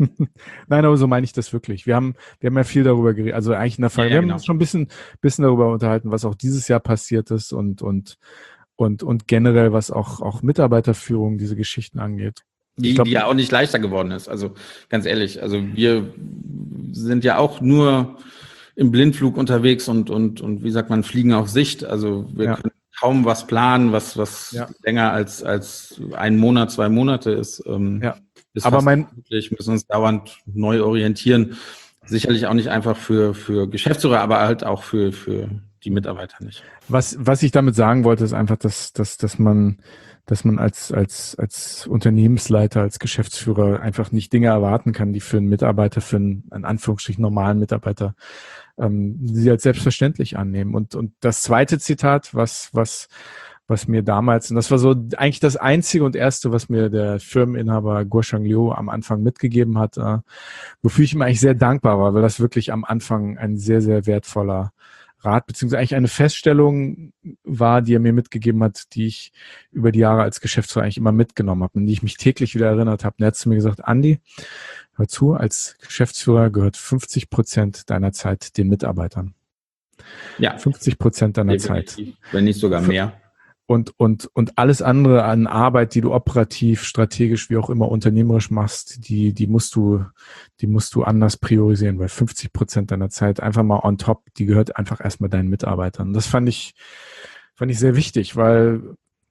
S2: Nein, aber so meine ich das wirklich. Wir haben, wir haben ja viel darüber geredet, also eigentlich in der Fall, ja, ja, wir genau. haben uns schon ein bisschen, bisschen darüber unterhalten, was auch dieses Jahr passiert ist und, und, und, und generell, was auch, auch Mitarbeiterführung, diese Geschichten angeht.
S1: Die, glaub, die ja auch nicht leichter geworden ist. Also ganz ehrlich, also wir sind ja auch nur im Blindflug unterwegs und, und, und wie sagt man, fliegen auf Sicht. Also wir ja. können kaum was planen, was, was ja. länger als, als ein Monat, zwei Monate ist. Ähm,
S2: ja. ist aber mein,
S1: möglich, müssen uns dauernd neu orientieren. Sicherlich auch nicht einfach für, für Geschäftsführer, aber halt auch für, für die Mitarbeiter nicht.
S2: Was, was ich damit sagen wollte, ist einfach, dass, dass, dass man, dass man als, als, als Unternehmensleiter, als Geschäftsführer einfach nicht Dinge erwarten kann, die für einen Mitarbeiter, für einen, in Anführungsstrichen normalen Mitarbeiter, ähm, sie als selbstverständlich annehmen. Und, und das zweite Zitat, was, was, was mir damals, und das war so eigentlich das einzige und erste, was mir der Firmeninhaber Guoshang Liu am Anfang mitgegeben hat, äh, wofür ich ihm eigentlich sehr dankbar war, weil das wirklich am Anfang ein sehr, sehr wertvoller Rat, beziehungsweise eigentlich eine Feststellung war, die er mir mitgegeben hat, die ich über die Jahre als Geschäftsführer eigentlich immer mitgenommen habe und die ich mich täglich wieder erinnert habe. Und er hat zu mir gesagt, Andi, hör zu, als Geschäftsführer gehört fünfzig Prozent deiner Zeit den Mitarbeitern.
S1: Ja.
S2: fünfzig Prozent deiner Zeit.
S1: Wenn nicht sogar mehr.
S2: Und, und, und alles andere an Arbeit, die du operativ, strategisch, wie auch immer unternehmerisch machst, die, die musst du, die musst du anders priorisieren, weil fünfzig Prozent deiner Zeit einfach mal on top, die gehört einfach erstmal deinen Mitarbeitern. Und das fand ich, fand ich sehr wichtig, weil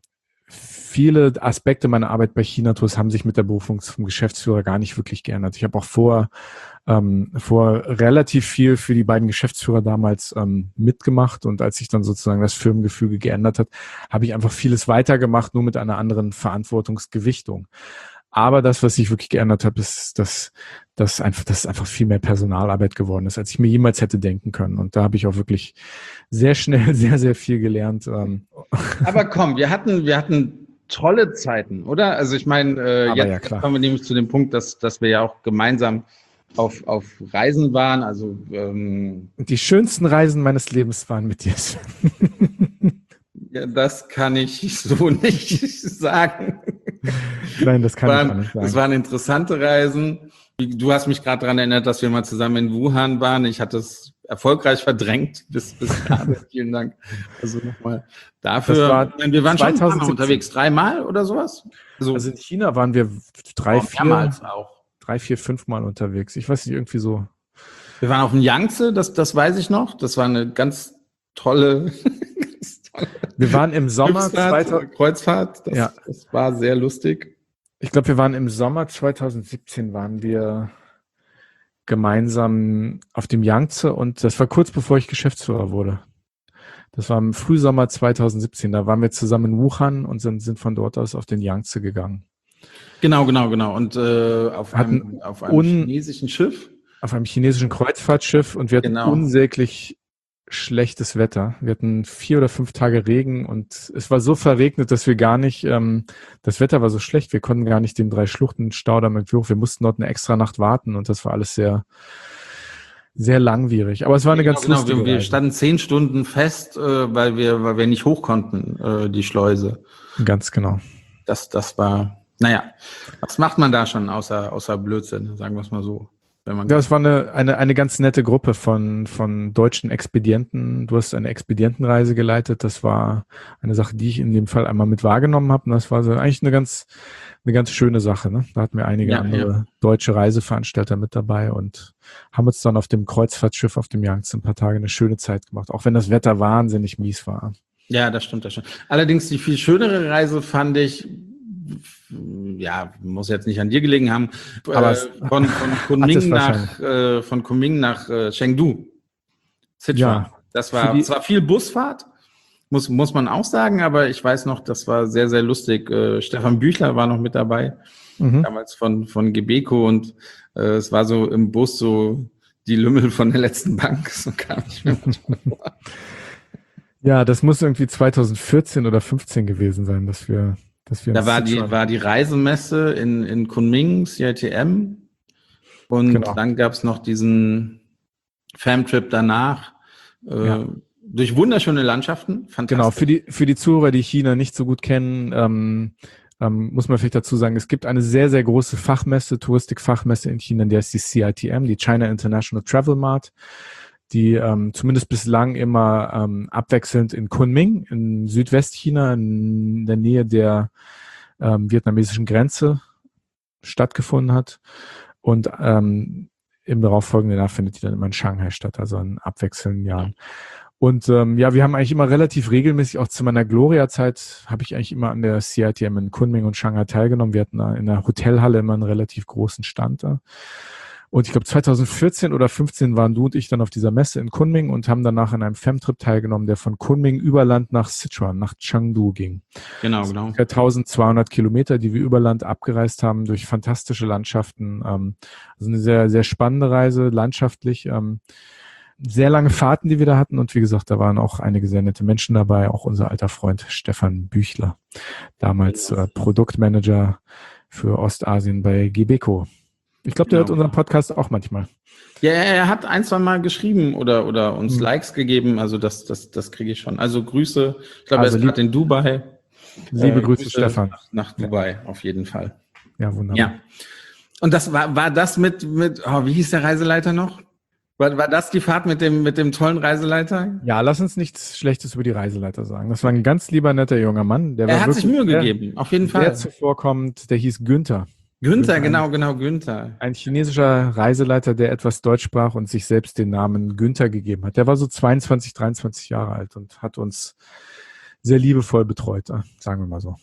S2: viele Aspekte meiner Arbeit bei China-Tours haben sich mit der Berufung zum Geschäftsführer gar nicht wirklich geändert. Ich habe auch vor, ähm, vor relativ viel für die beiden Geschäftsführer damals ähm, mitgemacht und als sich dann sozusagen das Firmengefüge geändert hat, habe ich einfach vieles weitergemacht, nur mit einer anderen Verantwortungsgewichtung. Aber das, was sich wirklich geändert hat, ist, dass, dass einfach, dass einfach viel mehr Personalarbeit geworden ist, als ich mir jemals hätte denken können. Und da habe ich auch wirklich sehr schnell sehr, sehr viel gelernt.
S1: Aber komm, wir hatten, wir hatten tolle Zeiten, oder? Also ich meine, äh, jetzt
S2: ja, klar.
S1: kommen wir nämlich zu dem Punkt, dass, dass wir ja auch gemeinsam auf, auf Reisen waren. Also ähm,
S2: die schönsten Reisen meines Lebens waren mit dir.
S1: Ja, das kann ich so nicht sagen.
S2: Nein, das kann
S1: waren,
S2: ich auch nicht sagen.
S1: Es waren interessante Reisen. Du hast mich gerade daran erinnert, dass wir mal zusammen in Wuhan waren. Ich hatte es erfolgreich verdrängt bis, bis gerade. Vielen Dank. Also nochmal dafür.
S2: War
S1: wir waren schon ein paar Mal unterwegs. Dreimal oder sowas?
S2: Also, also in China waren wir drei,
S1: oh,
S2: vier,
S1: auch.
S2: drei, vier, fünf Mal unterwegs. Ich weiß nicht, irgendwie so.
S1: Wir waren auf dem Yangtze, das, das weiß ich noch. Das war eine ganz tolle...
S2: Wir waren im Sommer
S1: zweitausend, Kreuzfahrt, das,
S2: ja.
S1: das war sehr lustig.
S2: Ich glaube, wir waren im Sommer zwanzig siebzehn waren wir gemeinsam auf dem Yangtze und das war kurz bevor ich Geschäftsführer wurde. Das war im Frühsommer zwanzig siebzehn. Da waren wir zusammen in Wuhan und sind, sind von dort aus auf den Yangtze gegangen.
S1: Genau, genau, genau. Und äh, auf, einem, auf einem chinesischen Schiff.
S2: Auf einem chinesischen Kreuzfahrtschiff und wir hatten genau. unsäglich schlechtes Wetter. Wir hatten vier oder fünf Tage Regen und es war so verregnet, dass wir gar nicht, ähm, das Wetter war so schlecht, wir konnten gar nicht den Drei-Schluchten-Staudamm entwürfen. Wir mussten dort eine extra Nacht warten und das war alles sehr, sehr langwierig. Aber es war eine
S1: genau,
S2: ganz
S1: genau.
S2: lustige
S1: Wir, wir
S2: Reise.
S1: standen zehn Stunden fest, äh, weil wir, weil wir nicht hoch konnten, äh, die Schleuse.
S2: Ganz genau.
S1: Das, das war, naja, was macht man da schon außer, außer Blödsinn, sagen wir es mal so.
S2: Ja, es war eine, eine, eine ganz nette Gruppe von, von deutschen Expedienten. Du hast eine Expedientenreise geleitet. Das war eine Sache, die ich in dem Fall einmal mit wahrgenommen habe. Und das war so eigentlich eine ganz, eine ganz schöne Sache. Ne? Da hatten wir einige ja, andere ja. deutsche Reiseveranstalter mit dabei und haben uns dann auf dem Kreuzfahrtschiff auf dem Yangtze ein paar Tage eine schöne Zeit gemacht. Auch wenn das Wetter wahnsinnig mies war.
S1: Ja, das stimmt, das stimmt. Allerdings die viel schönere Reise fand ich, ja, muss jetzt nicht an dir gelegen haben, aber äh, von, von Kunming nach, äh, von Kunming nach äh, Chengdu. Sichuan. Ja, das war die, zwar viel Busfahrt, muss, muss man auch sagen, aber ich weiß noch, das war sehr, sehr lustig. Äh, Stefan Büchler war noch mit dabei, mhm. damals von, von Gebeco und äh, es war so im Bus so die Lümmel von der letzten Bank. So kam ich mir vor.
S2: Ja, das muss irgendwie zwanzig vierzehn oder fünfzehn gewesen sein, dass wir
S1: Da war die, war die Reisemesse in, in Kunming, C I T M. Und genau. dann gab es noch diesen Famtrip danach. Äh, ja. Durch wunderschöne Landschaften. Fantastisch.
S2: Genau, für die, für die Zuhörer, die China nicht so gut kennen, ähm, ähm, muss man vielleicht dazu sagen, es gibt eine sehr, sehr große Fachmesse, Touristikfachmesse in China, die heißt die C I T M, die China International Travel Mart, die ähm, zumindest bislang immer ähm, abwechselnd in Kunming, in Südwestchina, in der Nähe der ähm, vietnamesischen Grenze stattgefunden hat. Und ähm, im darauffolgenden Jahr findet die dann immer in Shanghai statt, also in abwechselnden Jahren. Und ähm, ja, wir haben eigentlich immer relativ regelmäßig, auch zu meiner Gloria-Zeit, habe ich eigentlich immer an der C I T M in Kunming und Shanghai teilgenommen. Wir hatten in der Hotelhalle immer einen relativ großen Stand da. Und ich glaube, zwanzig vierzehn oder fünfzehn waren du und ich dann auf dieser Messe in Kunming und haben danach an einem Femtrip teilgenommen, der von Kunming über Land nach Sichuan, nach Chengdu ging.
S1: Genau, genau.
S2: eintausendzweihundert Kilometer, die wir über Land abgereist haben, durch fantastische Landschaften. Ähm, also eine sehr, sehr spannende Reise, landschaftlich. Ähm, sehr lange Fahrten, die wir da hatten. Und wie gesagt, da waren auch einige sehr nette Menschen dabei. Auch unser alter Freund Stefan Büchler, damals äh, Produktmanager für Ostasien bei Gebeco. Ich glaube, der
S1: Genau.
S2: hört unseren Podcast auch manchmal.
S1: Ja, er hat ein, zwei Mal geschrieben oder, oder uns
S2: Hm.
S1: Likes gegeben. Also das, das, das kriege ich schon. Also Grüße. Ich glaube,
S2: Also
S1: er ist gerade in Dubai.
S2: Liebe
S1: Äh,
S2: Grüße, Stefan.
S1: Nach, nach Dubai, auf jeden Fall.
S2: Ja, wunderbar.
S1: Ja. Und das war, war das mit, mit, oh, wie hieß der Reiseleiter noch? War, war das die Fahrt mit dem, mit dem tollen Reiseleiter?
S2: Ja, lass uns nichts Schlechtes über die Reiseleiter sagen. Das war ein ganz lieber, netter junger Mann. Der
S1: Er
S2: war
S1: hat sich
S2: wirklich
S1: Mühe
S2: sehr,
S1: gegeben, auf jeden
S2: sehr
S1: Fall.
S2: zuvorkommend. Der hieß Günther.
S1: Günther,
S2: Günther,
S1: genau, genau, Günther.
S2: Ein chinesischer Reiseleiter, der etwas Deutsch sprach und sich selbst den Namen Günther gegeben hat. Der war so zweiundzwanzig, dreiundzwanzig Jahre alt und hat uns sehr liebevoll betreut, sagen wir mal so.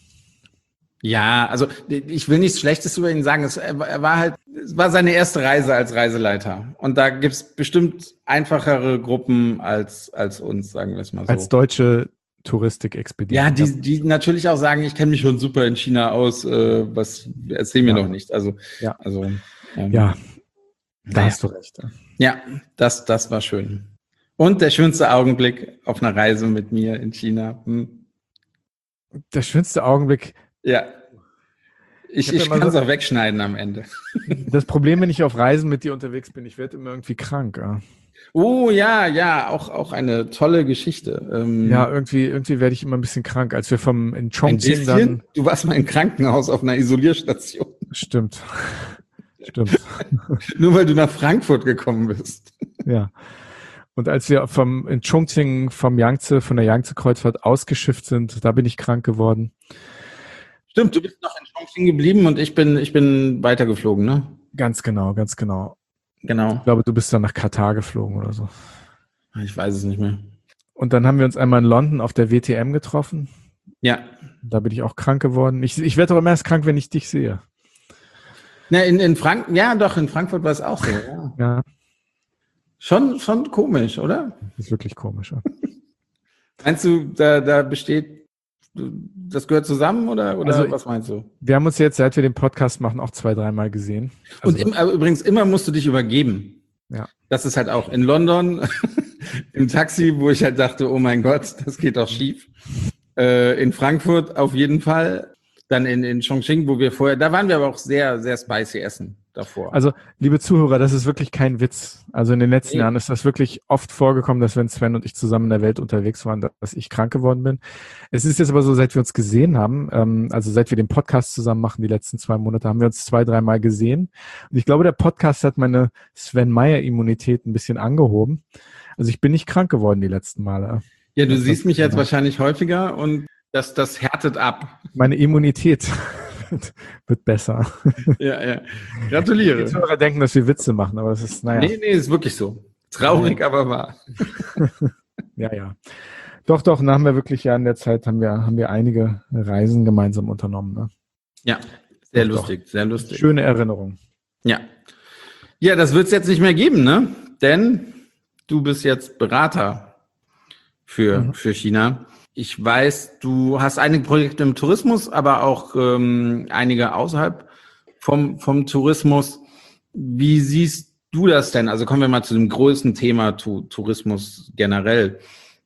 S1: Ja, also ich will nichts Schlechtes über ihn sagen. Es, er war halt, es war seine erste Reise als Reiseleiter. Und da gibt's bestimmt einfachere Gruppen als, als uns, sagen wir es mal so.
S2: Als deutsche Touristik-Expedition.
S1: Ja, die, die natürlich auch sagen, ich kenne mich schon super in China aus, äh, was erzähl mir
S2: Ja.
S1: noch nicht. Also,
S2: Ja.
S1: also ähm,
S2: Ja, da
S1: naja.
S2: hast du recht.
S1: Ja, das, das war schön. Und der schönste Augenblick auf einer Reise mit mir in China. Hm.
S2: Der schönste Augenblick.
S1: Ja. Ich,
S2: Ich hab
S1: ich
S2: ja mal
S1: kann es
S2: so-
S1: auch wegschneiden am Ende.
S2: Das Problem, wenn ich auf Reisen mit dir unterwegs bin, ich werde immer irgendwie krank. Ja,
S1: Oh ja, ja, auch, auch eine tolle Geschichte. Ähm,
S2: ja irgendwie, irgendwie werde ich immer ein bisschen krank. Als wir vom in
S1: ein
S2: Chongqing
S1: bisschen.
S2: dann.
S1: Du warst mal im Krankenhaus auf einer Isolierstation.
S2: Stimmt. Stimmt.
S1: Nur weil du nach Frankfurt gekommen bist.
S2: Ja. Und als wir vom in Chongqing vom Yangtze, von der Yangtze-Kreuzfahrt ausgeschifft sind, da bin ich krank geworden.
S1: Stimmt, du bist noch in Chongqing geblieben und ich bin, ich bin weitergeflogen, ne?
S2: Ganz genau, ganz genau.
S1: Genau.
S2: Ich glaube, du bist dann nach Katar geflogen oder so.
S1: Ich weiß es nicht mehr.
S2: Und dann haben wir uns einmal in London auf der W T M getroffen.
S1: Ja.
S2: Da bin ich auch krank geworden. Ich, ich werde doch immer erst krank, wenn ich dich sehe.
S1: Na, in, in Frank ja, doch, in Frankfurt war es auch so, ja.
S2: Ja,
S1: Schon, schon komisch, oder?
S2: das ist wirklich komisch. Ja.
S1: Meinst du, da, da besteht, das gehört zusammen oder, oder
S2: Also,
S1: was meinst du?
S2: Wir haben uns jetzt, seit wir den Podcast machen, auch zwei, dreimal gesehen. Also,
S1: Und im, aber übrigens, immer musst du dich übergeben.
S2: Ja.
S1: Das ist halt auch in London im Taxi, wo ich halt dachte, oh mein Gott, das geht doch schief. Äh, in Frankfurt auf jeden Fall. Dann in, in Chongqing, wo wir vorher, da waren wir aber auch sehr, sehr spicy essen davor.
S2: Also, liebe Zuhörer, das ist wirklich kein Witz. Also in den letzten
S1: Nee.
S2: Jahren ist das wirklich oft vorgekommen, dass wenn Sven und ich zusammen in der Welt unterwegs waren, dass ich krank geworden bin. Es ist jetzt aber so, seit wir uns gesehen haben, ähm, also seit wir den Podcast zusammen machen, die letzten zwei Monate, haben wir uns zwei, dreimal gesehen. Und ich glaube, der Podcast hat meine Sven-Meyer-Immunität ein bisschen angehoben. Also ich bin nicht krank geworden die letzten Male.
S1: Ja, du
S2: das
S1: siehst
S2: ist-
S1: mich jetzt
S2: ja.
S1: wahrscheinlich häufiger und das, das härtet ab.
S2: Meine Immunität wird, wird besser.
S1: Ja, ja.
S2: Die
S1: Gratuliere.
S2: Zuhörer denken, dass wir Witze machen, aber das ist, naja.
S1: Nee, nee, ist wirklich so. Traurig, aber wahr.
S2: Ja, ja. Doch, doch, da haben wir wirklich ja in der Zeit haben wir, haben wir einige Reisen gemeinsam unternommen. Ne?
S1: Ja, sehr
S2: Doch, doch.
S1: lustig, sehr lustig.
S2: Schöne Erinnerung.
S1: Ja. Ja, das wird es jetzt nicht mehr geben, ne? Denn du bist jetzt Berater für,
S2: Mhm.
S1: für China. Ich weiß, du hast einige Projekte im Tourismus, aber auch ähm, einige außerhalb vom, vom Tourismus. Wie siehst du das denn? Also kommen wir mal zu dem größten Thema tu, Tourismus generell.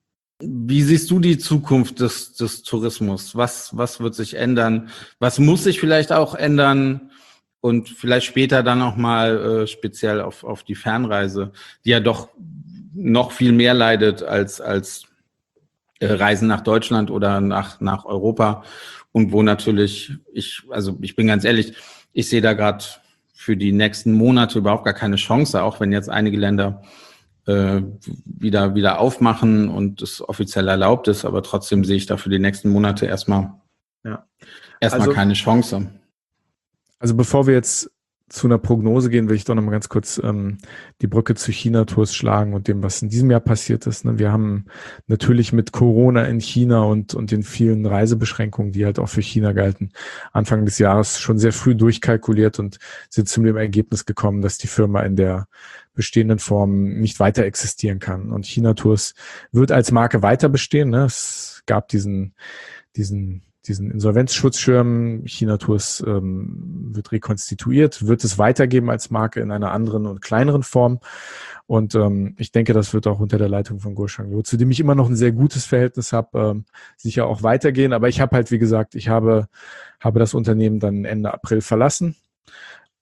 S1: Wie siehst du die Zukunft des, des Tourismus? Was, was wird sich ändern? Was muss sich vielleicht auch ändern? Und vielleicht später dann auch mal äh, speziell auf, auf die Fernreise, die ja doch noch viel mehr leidet als, als äh, Reisen nach Deutschland oder nach, nach Europa. Und wo natürlich, ich, also ich bin ganz ehrlich, ich sehe da gerade für die nächsten Monate überhaupt gar keine Chance, auch wenn jetzt einige Länder äh, wieder, wieder aufmachen und es offiziell erlaubt ist, aber trotzdem sehe ich da für die nächsten Monate erstmal,
S2: Ja.
S1: erstmal
S2: Also-
S1: keine Chance.
S2: Also bevor wir jetzt zu einer Prognose gehen, will ich doch noch mal ganz kurz ähm, die Brücke zu China-Tours schlagen und dem, was in diesem Jahr passiert ist. Ne? Wir haben natürlich mit Corona in China und, und den vielen Reisebeschränkungen, die halt auch für China galten, Anfang des Jahres schon sehr früh durchkalkuliert und sind zu dem Ergebnis gekommen, dass die Firma in der bestehenden Form nicht weiter existieren kann. Und China-Tours wird als Marke weiter bestehen. Ne? Es gab diesen, diesen diesen Insolvenzschutzschirm, China-Tours ähm, wird rekonstituiert, wird es weitergeben als Marke in einer anderen und kleineren Form. Und ähm, ich denke, das wird auch unter der Leitung von Guoshang Liu, zu dem ich immer noch ein sehr gutes Verhältnis habe, ähm, sicher auch weitergehen. Aber ich habe halt, wie gesagt, ich habe, habe das Unternehmen dann Ende April verlassen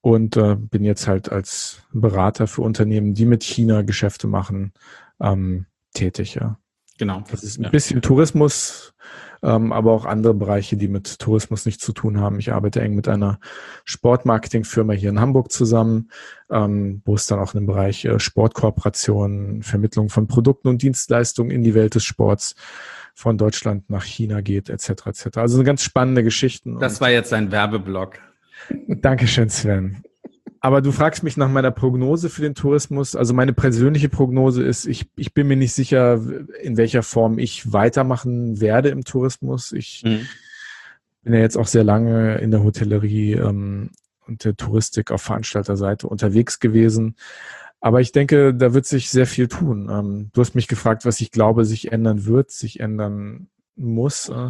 S2: und äh, bin jetzt halt als Berater für Unternehmen, die mit China Geschäfte machen, ähm, tätig, ja.
S1: Genau.
S2: Das ist ein
S1: ja.
S2: bisschen Tourismus, ähm, aber auch andere Bereiche, die mit Tourismus nichts zu tun haben. Ich arbeite eng mit einer Sportmarketingfirma hier in Hamburg zusammen, ähm, wo es dann auch in dem Bereich äh, Sportkooperation, Vermittlung von Produkten und Dienstleistungen in die Welt des Sports von Deutschland nach China geht, et cetera, et cetera. Also eine ganz spannende Geschichten.
S1: Das war jetzt ein Werbeblock.
S2: Dankeschön, Sven. Aber du fragst mich nach meiner Prognose für den Tourismus. Also meine persönliche Prognose ist, ich, ich bin mir nicht sicher, in welcher Form ich weitermachen werde im Tourismus. Ich mhm. bin ja jetzt auch sehr lange in der Hotellerie ähm, und der Touristik auf Veranstalterseite unterwegs gewesen. Aber ich denke, da wird sich sehr viel tun. Ähm, du hast mich gefragt, was ich glaube, sich ändern wird, sich ändern muss. Äh,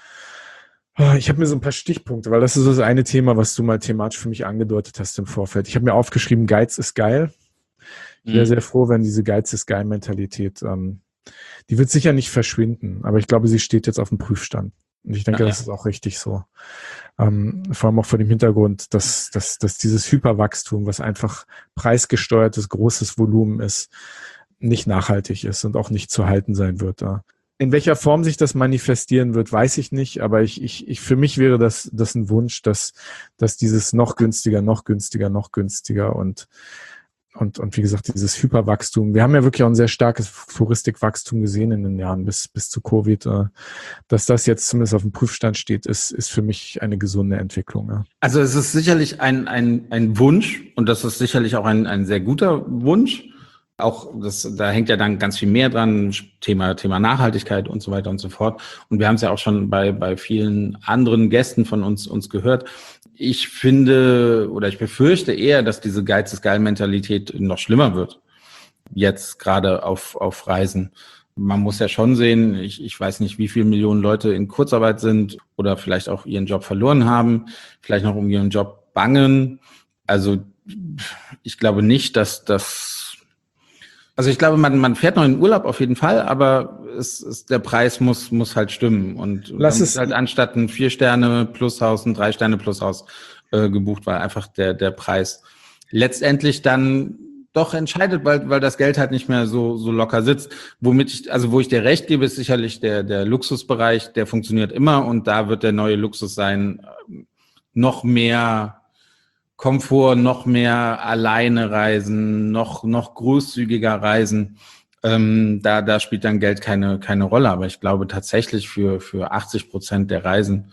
S2: Ich habe mir so ein paar Stichpunkte, weil das ist so das eine Thema, was du mal thematisch für mich angedeutet hast im Vorfeld. Ich habe mir aufgeschrieben, Geiz ist geil. Ich wäre mhm. sehr froh, wenn diese Geiz ist geil Mentalität, ähm, die wird sicher nicht verschwinden, aber ich glaube, sie steht jetzt auf dem Prüfstand. Und ich denke, ja, das ja. ist auch richtig so. Ähm, vor allem auch vor dem Hintergrund, dass, dass, dass dieses Hyperwachstum, was einfach preisgesteuertes, großes Volumen ist, nicht nachhaltig ist und auch nicht zu halten sein wird. Ja. In welcher Form sich das manifestieren wird, weiß ich nicht, aber ich, ich, ich für mich wäre das, das ein Wunsch, dass, dass dieses noch günstiger, noch günstiger, noch günstiger und, und, und wie gesagt, dieses Hyperwachstum. Wir haben ja wirklich auch ein sehr starkes Touristikwachstum gesehen in den Jahren bis, bis zu Covid. Dass das jetzt zumindest auf dem Prüfstand steht, ist, ist für mich eine gesunde Entwicklung. Ja.
S1: Also es ist sicherlich ein, ein, ein Wunsch und das ist sicherlich auch ein, ein sehr guter Wunsch. Auch das, da hängt ja dann ganz viel mehr dran, Thema, Thema Nachhaltigkeit und so weiter und so fort. Und wir haben es ja auch schon bei, bei vielen anderen Gästen von uns, uns gehört. Ich finde oder ich befürchte eher, dass diese Geiz ist geil Mentalität noch schlimmer wird. Jetzt gerade auf, auf Reisen. Man muss ja schon sehen, ich, ich weiß nicht, wie viele Millionen Leute in Kurzarbeit sind oder vielleicht auch ihren Job verloren haben, vielleicht noch um ihren Job bangen. Also ich glaube nicht, dass das Also ich glaube, man, man fährt noch in Urlaub auf jeden Fall, aber es, es, der Preis muss, muss halt stimmen. Und
S2: Lass es
S1: halt anstatt ein vier Sterne plus Haus, ein drei Sterne plus Haus äh, gebucht, weil einfach der, der Preis letztendlich dann doch entscheidet, weil, weil das Geld halt nicht mehr so, so locker sitzt. Womit ich, also wo ich dir recht gebe, ist sicherlich der, der Luxusbereich, der funktioniert immer und da wird der neue Luxus sein, noch mehr Komfort, noch mehr alleine reisen, noch noch großzügiger reisen. Ähm, da da spielt dann Geld keine keine Rolle. Aber ich glaube tatsächlich für für achtzig Prozent der Reisen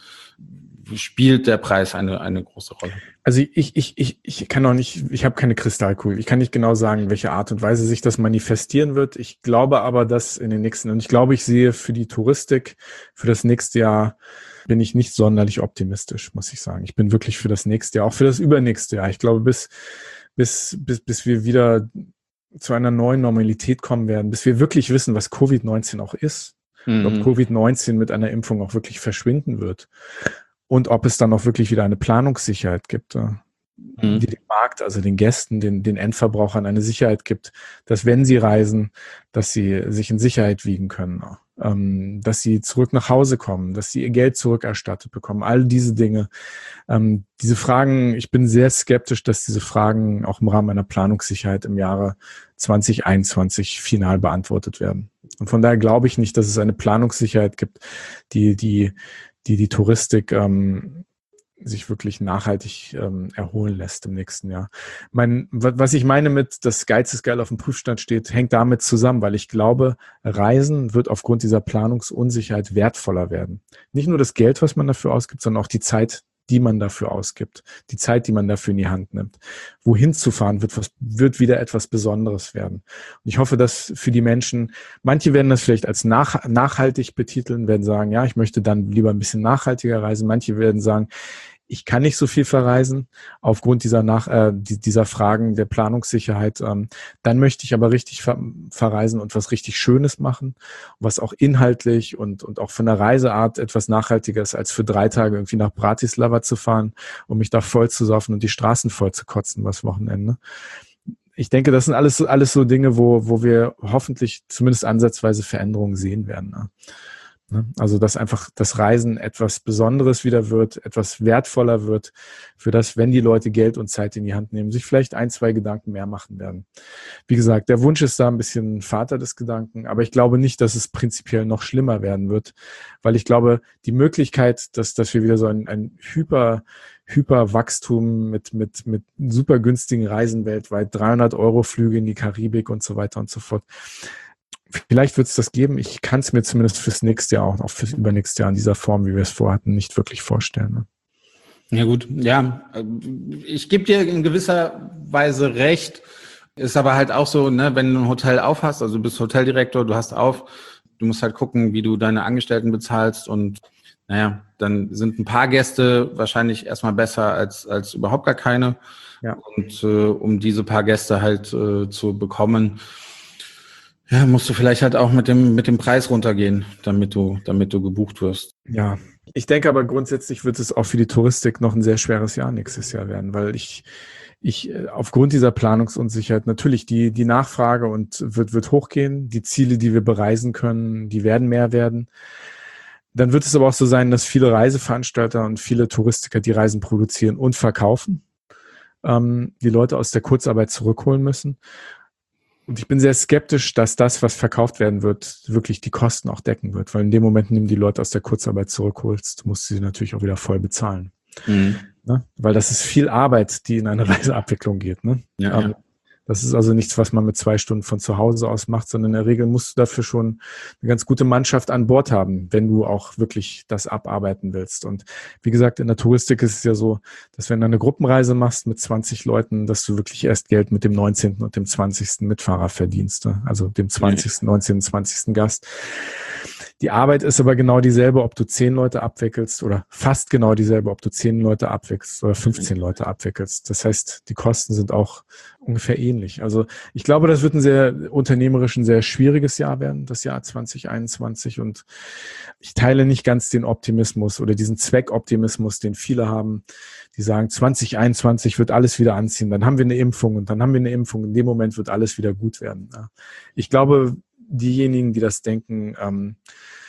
S1: spielt der Preis eine eine große Rolle.
S2: Also ich ich ich ich kann auch nicht, ich habe keine Kristallkugel. Ich kann nicht genau sagen, in welcher Art und Weise sich das manifestieren wird. Ich glaube aber, dass in den nächsten und ich glaube, ich sehe für die Touristik für das nächste Jahr bin ich nicht sonderlich optimistisch, muss ich sagen. Ich bin wirklich für das nächste Jahr, auch für das übernächste Jahr. Ich glaube, bis, bis, bis, bis wir wieder zu einer neuen Normalität kommen werden, bis wir wirklich wissen, was Covid neunzehn auch ist, mhm. ob Covid neunzehn mit einer Impfung auch wirklich verschwinden wird und ob es dann auch wirklich wieder eine Planungssicherheit gibt, mhm. die dem Markt, also den Gästen, den, den Endverbrauchern eine Sicherheit gibt, dass wenn sie reisen, dass sie sich in Sicherheit wiegen können. Ähm, dass sie zurück nach Hause kommen, dass sie ihr Geld zurückerstattet bekommen, all diese Dinge. Ähm, diese Fragen, ich bin sehr skeptisch, dass diese Fragen auch im Rahmen einer Planungssicherheit im Jahre zwanzig einundzwanzig final beantwortet werden. Und von daher glaube ich nicht, dass es eine Planungssicherheit gibt, die die die, die Touristik ähm, sich wirklich nachhaltig ähm, erholen lässt im nächsten Jahr. Mein, was ich meine mit, dass Geiz ist geil auf dem Prüfstand steht, hängt damit zusammen, weil ich glaube, Reisen wird aufgrund dieser Planungsunsicherheit wertvoller werden. Nicht nur das Geld, was man dafür ausgibt, sondern auch die Zeit, die man dafür ausgibt, die Zeit, die man dafür in die Hand nimmt. Wohin zu fahren, wird, was, wird wieder etwas Besonderes werden. Und ich hoffe, dass für die Menschen, manche werden das vielleicht als nach, nachhaltig betiteln, werden sagen, ja, ich möchte dann lieber ein bisschen nachhaltiger reisen. Manche werden sagen, ich kann nicht so viel verreisen aufgrund dieser nach äh, dieser Fragen der Planungssicherheit. Ähm, dann möchte ich aber richtig ver verreisen und was richtig Schönes machen, was auch inhaltlich und und auch von der Reiseart etwas nachhaltiger ist, als für drei Tage irgendwie nach Bratislava zu fahren, um mich da voll zu saufen und die Straßen voll zu kotzen, was Wochenende. Ich denke, das sind alles alles so Dinge, wo wo wir hoffentlich zumindest ansatzweise Veränderungen sehen werden. Ne? Also, dass einfach das Reisen etwas Besonderes wieder wird, etwas wertvoller wird, für das, wenn die Leute Geld und Zeit in die Hand nehmen, sich vielleicht ein, zwei Gedanken mehr machen werden. Wie gesagt, der Wunsch ist da ein bisschen Vater des Gedanken, aber ich glaube nicht, dass es prinzipiell noch schlimmer werden wird, weil ich glaube, die Möglichkeit, dass, dass wir wieder so ein, ein Hyper, Hyperwachstum mit, mit, mit super günstigen Reisen weltweit, dreihundert Euro Flüge in die Karibik und so weiter und so fort. Vielleicht wird es das geben. Ich kann es mir zumindest fürs nächste Jahr, auch noch fürs übernächste Jahr in dieser Form, wie wir es vorhatten, nicht wirklich vorstellen. Ne?
S1: Ja gut, ja, ich gebe dir in gewisser Weise recht. Ist aber halt auch so, ne, wenn du ein Hotel aufhast, also du bist Hoteldirektor, du hast auf, du musst halt gucken, wie du deine Angestellten bezahlst und naja, dann sind ein paar Gäste wahrscheinlich erstmal besser als als überhaupt gar keine. Ja. Und äh, um diese paar Gäste halt äh, zu bekommen, ja, musst du vielleicht halt auch mit dem mit dem Preis runtergehen, damit du damit du gebucht wirst.
S2: Ja, ich denke aber grundsätzlich wird es auch für die Touristik noch ein sehr schweres Jahr nächstes Jahr werden, weil ich ich aufgrund dieser Planungsunsicherheit natürlich die die Nachfrage und wird wird hochgehen, die Ziele, die wir bereisen können, die werden mehr werden. Dann wird es aber auch so sein, dass viele Reiseveranstalter und viele Touristiker die Reisen produzieren und verkaufen, ähm, die Leute aus der Kurzarbeit zurückholen müssen. Und ich bin sehr skeptisch, dass das, was verkauft werden wird, wirklich die Kosten auch decken wird. Weil in dem Moment, in dem die Leute aus der Kurzarbeit zurückholst, musst du sie natürlich auch wieder voll bezahlen. Mhm. Ne? Weil das ist viel Arbeit, die in eine Reiseabwicklung geht. Ne? Ja, ähm, ja. Das ist also nichts, was man mit zwei Stunden von zu Hause aus macht, sondern in der Regel musst du dafür schon eine ganz gute Mannschaft an Bord haben, wenn du auch wirklich das abarbeiten willst. Und wie gesagt, in der Touristik ist es ja so, dass wenn du eine Gruppenreise machst mit zwanzig Leuten, dass du wirklich erst Geld mit dem neunzehnten und dem zwanzigsten Mitfahrer verdienst, also dem zwanzigsten, neunzehnten, zwanzigsten Gast. Die Arbeit ist aber genau dieselbe, ob du zehn Leute abwickelst oder fast genau dieselbe, ob du zehn Leute abwickelst oder fünfzehn Leute abwickelst. Das heißt, die Kosten sind auch ungefähr ähnlich. Also ich glaube, das wird ein sehr unternehmerisch ein sehr schwieriges Jahr werden, das Jahr zwanzig einundzwanzig. Und ich teile nicht ganz den Optimismus oder diesen Zweckoptimismus, den viele haben, die sagen, zwanzig einundzwanzig wird alles wieder anziehen. Dann haben wir eine Impfung und dann haben wir eine Impfung. In dem Moment wird alles wieder gut werden. Ich glaube, diejenigen, die das denken, ähm,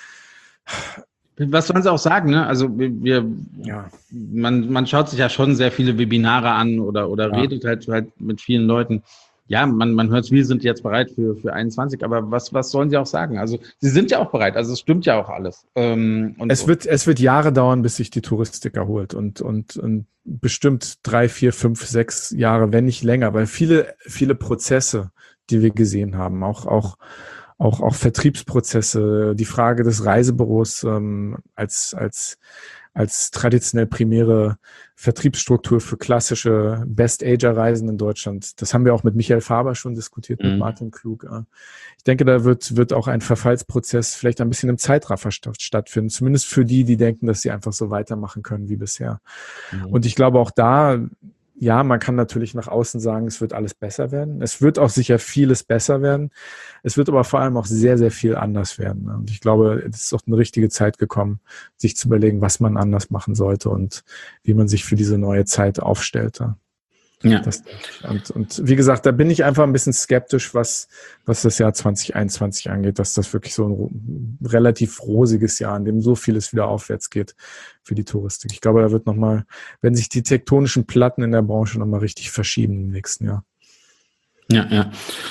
S1: was sollen sie auch sagen, ne? Also wir, wir ja. man, man schaut sich ja schon sehr viele Webinare an oder, oder ja. redet halt, halt mit vielen Leuten. Ja, man, man hört, wir sind jetzt bereit für, für einundzwanzig, aber was, was sollen sie auch sagen? Also sie sind ja auch bereit, also es stimmt ja auch alles. Ähm,
S2: und es wird, es wird Jahre dauern, bis sich die Touristik erholt und, und, und bestimmt drei, vier, fünf, sechs Jahre, wenn nicht länger, weil viele, viele Prozesse, die wir gesehen haben, auch, auch Auch, auch Vertriebsprozesse, die Frage des Reisebüros ähm, als, als, als traditionell primäre Vertriebsstruktur für klassische Best-Ager-Reisen in Deutschland. Das haben wir auch mit Michael Faber schon diskutiert, mhm. mit Martin Klug. Ich denke, da wird, wird auch ein Verfallsprozess vielleicht ein bisschen im Zeitraffer statt, stattfinden, zumindest für die, die denken, dass sie einfach so weitermachen können wie bisher. Mhm. Und ich glaube auch da, ja, man kann natürlich nach außen sagen, es wird alles besser werden. Es wird auch sicher vieles besser werden. Es wird aber vor allem auch sehr, sehr viel anders werden. Und ich glaube, es ist auch eine richtige Zeit gekommen, sich zu überlegen, was man anders machen sollte und wie man sich für diese neue Zeit aufstellt. Ja. Das, und, und wie gesagt, da bin ich einfach ein bisschen skeptisch, was, was das Jahr zwanzig einundzwanzig angeht, dass das wirklich so ein relativ rosiges Jahr, in dem so vieles wieder aufwärts geht für die Touristik. Ich glaube, da wird nochmal, wenn sich die tektonischen Platten in der Branche nochmal richtig verschieben im nächsten Jahr.
S1: Ja, ja.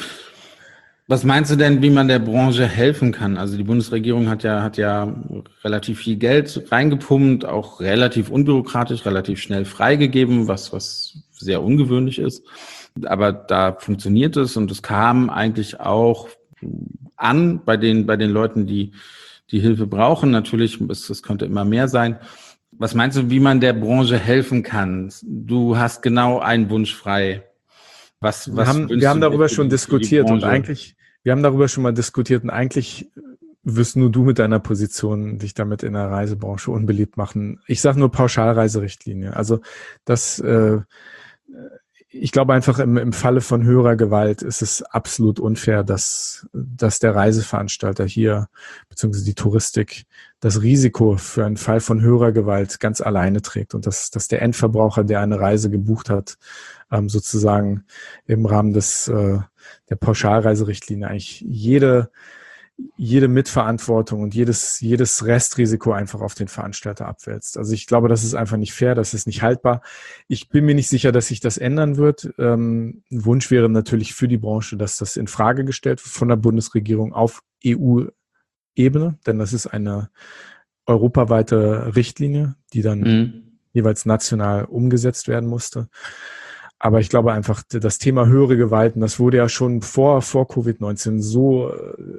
S1: Was meinst du denn, wie man der Branche helfen kann? Also die Bundesregierung hat ja, hat ja relativ viel Geld reingepumpt, auch relativ unbürokratisch, relativ schnell freigegeben, was, was sehr ungewöhnlich ist. Aber da funktioniert es und es kam eigentlich auch an bei den, bei den Leuten, die, die Hilfe brauchen. Natürlich, es, es könnte immer mehr sein. Was meinst du, wie man der Branche helfen kann? Du hast genau einen Wunsch frei. Was, was
S2: wir haben, wir haben darüber schon diskutiert und eigentlich, wir haben darüber schon mal diskutiert und eigentlich wirst nur du mit deiner Position dich damit in der Reisebranche unbeliebt machen. Ich sage nur Pauschalreiserichtlinie. Also das, äh, ich glaube einfach im, im Falle von höherer Gewalt ist es absolut unfair, dass, dass der Reiseveranstalter hier beziehungsweise die Touristik das Risiko für einen Fall von höherer Gewalt ganz alleine trägt und dass, dass der Endverbraucher, der eine Reise gebucht hat, ähm, sozusagen im Rahmen des äh, der Pauschalreiserichtlinie eigentlich jede jede Mitverantwortung und jedes, jedes Restrisiko einfach auf den Veranstalter abwälzt. Also ich glaube, das ist einfach nicht fair, das ist nicht haltbar. Ich bin mir nicht sicher, dass sich das ändern wird. Ähm, ein Wunsch wäre natürlich für die Branche, dass das in Frage gestellt wird von der Bundesregierung auf E U-Ebene, denn das ist eine europaweite Richtlinie, die dann mhm. jeweils national umgesetzt werden musste. Aber ich glaube einfach, das Thema höhere Gewalten, das wurde ja schon vor, vor Covid neunzehn so,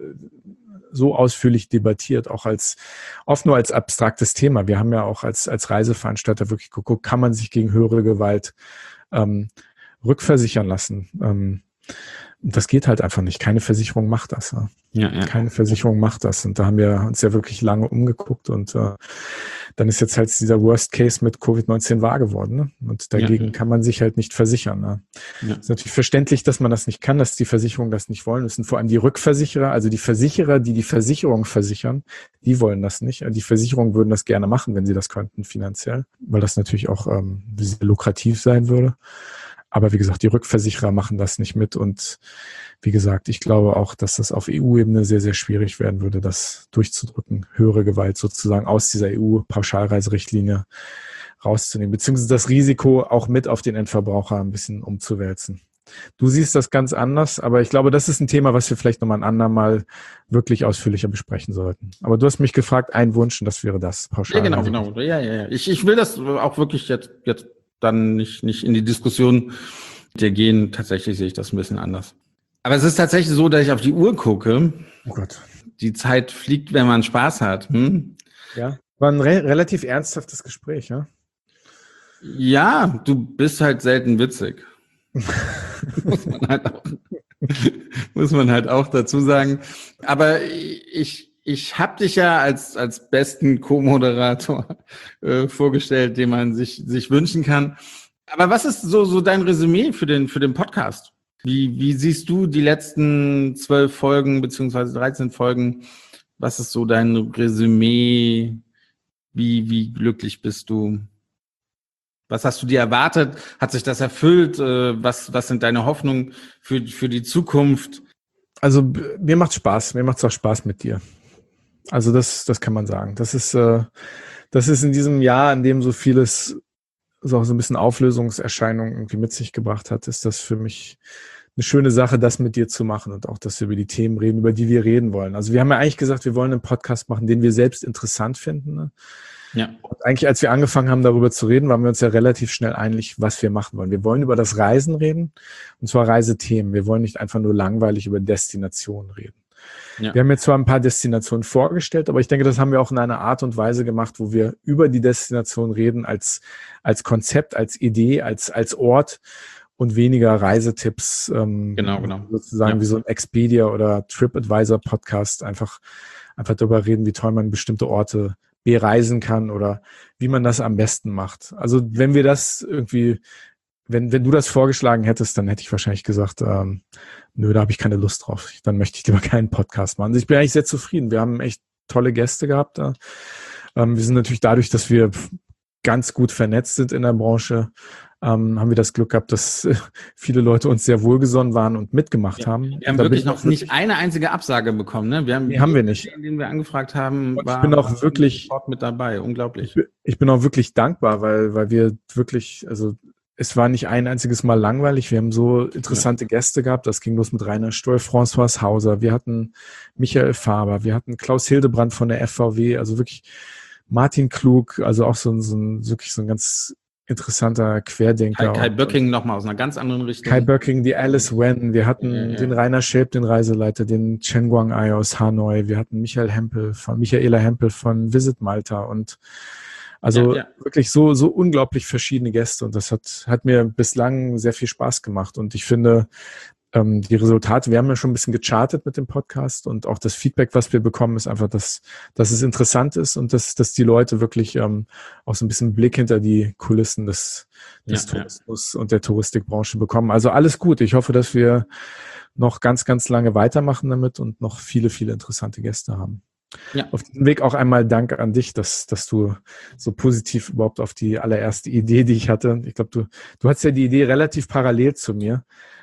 S2: so ausführlich debattiert, auch als, oft nur als abstraktes Thema. Wir haben ja auch als, als Reiseveranstalter wirklich geguckt, kann man sich gegen höhere Gewalt ähm, rückversichern lassen? Ähm, das geht halt einfach nicht. Keine Versicherung macht das. Ja. Ja, ja. Keine Versicherung macht das. Und da haben wir uns ja wirklich lange umgeguckt und äh, dann ist jetzt halt dieser Worst Case mit Covid neunzehn wahr geworden. Ne? Und dagegen ja. kann man sich halt nicht versichern. Ne? Ja. Ist natürlich verständlich, dass man das nicht kann, dass die Versicherungen das nicht wollen. Das sind vor allem die Rückversicherer, also die Versicherer, die die Versicherung versichern, die wollen das nicht. Die Versicherungen würden das gerne machen, wenn sie das könnten finanziell, weil das natürlich auch ähm, sehr lukrativ sein würde. Aber wie gesagt, die Rückversicherer machen das nicht mit. Und wie gesagt, ich glaube auch, dass das auf E U-Ebene sehr, sehr schwierig werden würde, das durchzudrücken, höhere Gewalt sozusagen aus dieser E U-Pauschalreiserichtlinie rauszunehmen, beziehungsweise das Risiko auch mit auf den Endverbraucher ein bisschen umzuwälzen. Du siehst das ganz anders, aber ich glaube, das ist ein Thema, was wir vielleicht nochmal ein andermal wirklich ausführlicher besprechen sollten. Aber du hast mich gefragt, ein Wunsch, und das wäre das
S1: Pauschal. Ja, genau, genau. Ja, ja, ja. Ich, ich will das auch wirklich jetzt, jetzt dann nicht, nicht in die Diskussion mit dir gehen. Tatsächlich sehe ich das ein bisschen anders. Aber es ist tatsächlich so, dass ich auf die Uhr gucke.
S2: Oh Gott.
S1: Die Zeit fliegt, wenn man Spaß hat. Hm?
S2: Ja, war ein re- relativ ernsthaftes Gespräch, ja?
S1: Ja, du bist halt selten witzig. muss man halt auch, muss man halt auch dazu sagen. Aber ich, ich habe dich ja als, als besten Co-Moderator äh, vorgestellt, den man sich, sich wünschen kann. Aber was ist so, so dein Resümee für den, für den Podcast? Wie, wie siehst du die letzten zwölf Folgen beziehungsweise dreizehn Folgen? Was ist so dein Resümee? Wie, wie glücklich bist du? Was hast du dir erwartet? Hat sich das erfüllt? Was, was sind deine Hoffnungen für, für die Zukunft?
S2: Also mir macht's Spaß. Mir macht's auch Spaß mit dir. Also das, das kann man sagen. Das ist, äh, das ist in diesem Jahr, in dem so vieles so, so ein bisschen Auflösungserscheinungen irgendwie mit sich gebracht hat, ist das für mich eine schöne Sache, das mit dir zu machen und auch, dass wir über die Themen reden, über die wir reden wollen. Also wir haben ja eigentlich gesagt, wir wollen einen Podcast machen, den wir selbst interessant finden. Ne? Ja. Und eigentlich, als wir angefangen haben, darüber zu reden, waren wir uns ja relativ schnell einig, was wir machen wollen. Wir wollen über das Reisen reden, und zwar Reisethemen. Wir wollen nicht einfach nur langweilig über Destinationen reden. Ja. Wir haben jetzt zwar ein paar Destinationen vorgestellt, aber ich denke, das haben wir auch in einer Art und Weise gemacht, wo wir über die Destination reden als, als Konzept, als Idee, als, als Ort und weniger Reisetipps. Ähm,
S1: genau, genau.
S2: Sozusagen ja. wie so ein Expedia oder TripAdvisor Podcast einfach, einfach darüber reden, wie toll man bestimmte Orte bereisen kann oder wie man das am besten macht. Also wenn wir das irgendwie, wenn, wenn du das vorgeschlagen hättest, dann hätte ich wahrscheinlich gesagt, ähm, nö, da habe ich keine Lust drauf. Dann möchte ich lieber keinen Podcast machen. Also ich bin eigentlich sehr zufrieden. Wir haben echt tolle Gäste gehabt da. Ähm, wir sind natürlich dadurch, dass wir ganz gut vernetzt sind in der Branche, ähm, haben wir das Glück gehabt, dass äh, viele Leute uns sehr wohlgesonnen waren und mitgemacht
S1: ja,
S2: haben.
S1: Wir haben wirklich noch nicht eine einzige Absage bekommen. Ne? Wir haben,
S2: nee, haben wir nicht.
S1: Den, den wir angefragt haben,
S2: war, ich bin auch wirklich
S1: mit dabei. Unglaublich.
S2: Ich bin, ich bin auch wirklich dankbar, weil, weil wir wirklich, also es war nicht ein einziges Mal langweilig. Wir haben so interessante ja. Gäste gehabt. Das ging los mit Rainer Stoll, François Hauser. Wir hatten Michael Faber. Wir hatten Klaus Hildebrand von der F V W. Also wirklich Martin Klug. Also auch so ein, so ein wirklich so ein ganz interessanter Querdenker.
S1: Kai, Kai Böcking nochmal aus einer ganz anderen Richtung.
S2: Kai Böcking, die Alice Wen. Wir hatten ja, ja. den Rainer Schelp, den Reiseleiter, den Chen Guang-Ai aus Hanoi. Wir hatten Michael Hempel von, Michaela Hempel von Visit Malta und Also ja, ja. wirklich so, so unglaublich verschiedene Gäste und das hat, hat mir bislang sehr viel Spaß gemacht und ich finde, ähm, die Resultate, wir haben ja schon ein bisschen gechartet mit dem Podcast und auch das Feedback, was wir bekommen, ist einfach, dass, dass es interessant ist und dass, dass die Leute wirklich ähm, auch so ein bisschen Blick hinter die Kulissen des, des ja, Tourismus ja. und der Touristikbranche bekommen. Also alles gut. Ich hoffe, dass wir noch ganz, ganz lange weitermachen damit und noch viele, viele interessante Gäste haben. Ja. Auf diesem Weg auch einmal Dank an dich, dass, dass du so positiv überhaupt auf die allererste Idee, die ich hatte. Ich glaube, du, du hattest ja die Idee relativ parallel zu mir.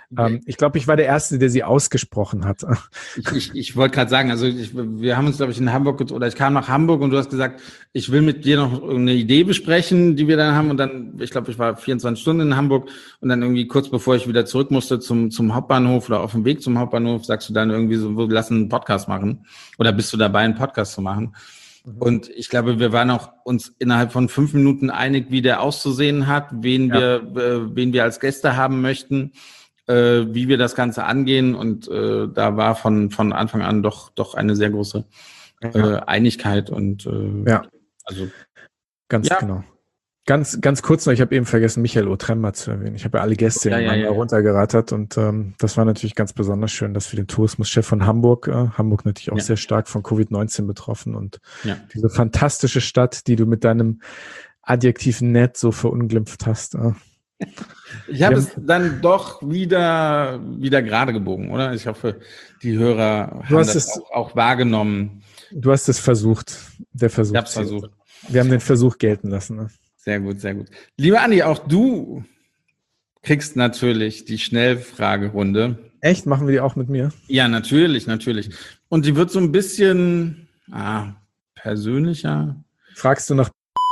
S2: Ähm, ich glaube, ich war der Erste, der sie ausgesprochen hat.
S1: Ich, ich, ich wollte gerade sagen, also ich, wir haben uns, glaube ich, in Hamburg, oder ich kam nach Hamburg und du hast gesagt, ich will mit dir noch eine Idee besprechen, die wir dann haben. Und dann, ich glaube, ich war vierundzwanzig Stunden in Hamburg und dann irgendwie kurz bevor ich wieder zurück musste zum, zum Hauptbahnhof oder auf dem Weg zum Hauptbahnhof, sagst du dann irgendwie so, wir lassen einen Podcast machen. Oder bist du dabei, einen Podcast zu machen? Mhm. Und ich glaube, wir waren auch uns innerhalb von fünf Minuten einig, wie der auszusehen hat, wen ja. wir, äh, wen wir als Gäste haben möchten. Äh, wie wir das Ganze angehen, und äh, da war von von Anfang an doch doch eine sehr große äh, ja. Einigkeit und äh,
S2: ja,
S1: also
S2: ganz ja. genau. Ganz ganz kurz noch, ich habe eben vergessen, Michael Otremba zu erwähnen. Ich habe ja alle Gäste ja, ja, ja, runtergerattert und ähm, das war natürlich ganz besonders schön, dass wir den Tourismuschef von Hamburg, äh, Hamburg natürlich auch ja. sehr stark von Covid neunzehn betroffen, und ja. diese fantastische Stadt, die du mit deinem Adjektiv nett so verunglimpft hast. Äh.
S1: Ich habe es dann doch wieder wieder gerade gebogen, oder? Ich hoffe, die Hörer
S2: du
S1: haben
S2: das
S1: es auch, auch wahrgenommen.
S2: Du hast es versucht. Der Versuch.
S1: Ich habe es versucht.
S2: Wir haben den Versuch gelten lassen. Ne?
S1: Sehr gut, sehr gut. Lieber Andi, auch du kriegst natürlich die Schnellfragerunde.
S2: Echt? Machen wir die auch mit mir?
S1: Ja, natürlich, natürlich. Und die wird so ein bisschen ah, persönlicher.
S2: Fragst du nach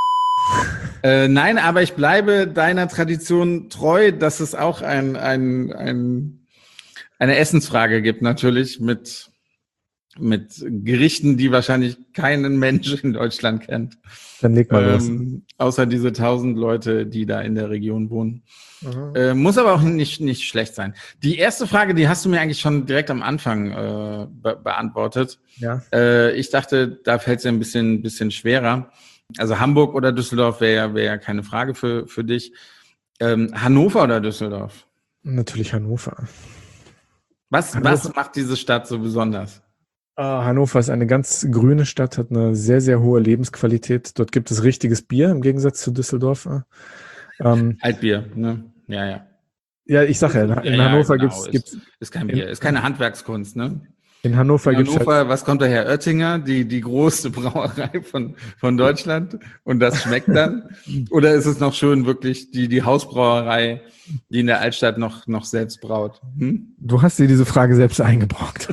S1: Äh, nein, aber ich bleibe deiner Tradition treu, dass es auch ein, ein, ein, eine Essensfrage gibt, natürlich mit, mit Gerichten, die wahrscheinlich keinen Mensch in Deutschland kennt.
S2: Dann leg mal
S1: ähm, los. Außer diese tausend Leute, die da in der Region wohnen.
S2: Mhm.
S1: Äh, muss aber auch nicht, nicht schlecht sein. Die erste Frage, die hast du mir eigentlich schon direkt am Anfang äh, be- beantwortet.
S2: Ja.
S1: Äh, ich dachte, da fällt es ja ein bisschen, bisschen schwerer. Also Hamburg oder Düsseldorf wäre ja, wär ja keine Frage für, für dich. Ähm, Hannover oder Düsseldorf?
S2: Natürlich Hannover.
S1: Was,
S2: Hannover.
S1: was macht diese Stadt so besonders?
S2: Uh, Hannover ist eine ganz grüne Stadt, hat eine sehr, sehr hohe Lebensqualität. Dort gibt es richtiges Bier im Gegensatz zu Düsseldorf.
S1: Ähm, Altbier, ne? Ja, ja.
S2: Ja, ich sage ja, in, in ja, Hannover ja, genau. gibt's,
S1: gibt's... Ist, ist kein Bier, in, ist keine Handwerkskunst, ne?
S2: In Hannover,
S1: in
S2: gibt's
S1: Hannover
S2: halt,
S1: was kommt daher? Oettinger, die, die große Brauerei von, von Deutschland, und das schmeckt dann? Oder ist es noch schön wirklich die, die Hausbrauerei, die in der Altstadt noch, noch selbst braut? Hm?
S2: Du hast dir diese Frage selbst eingebrockt.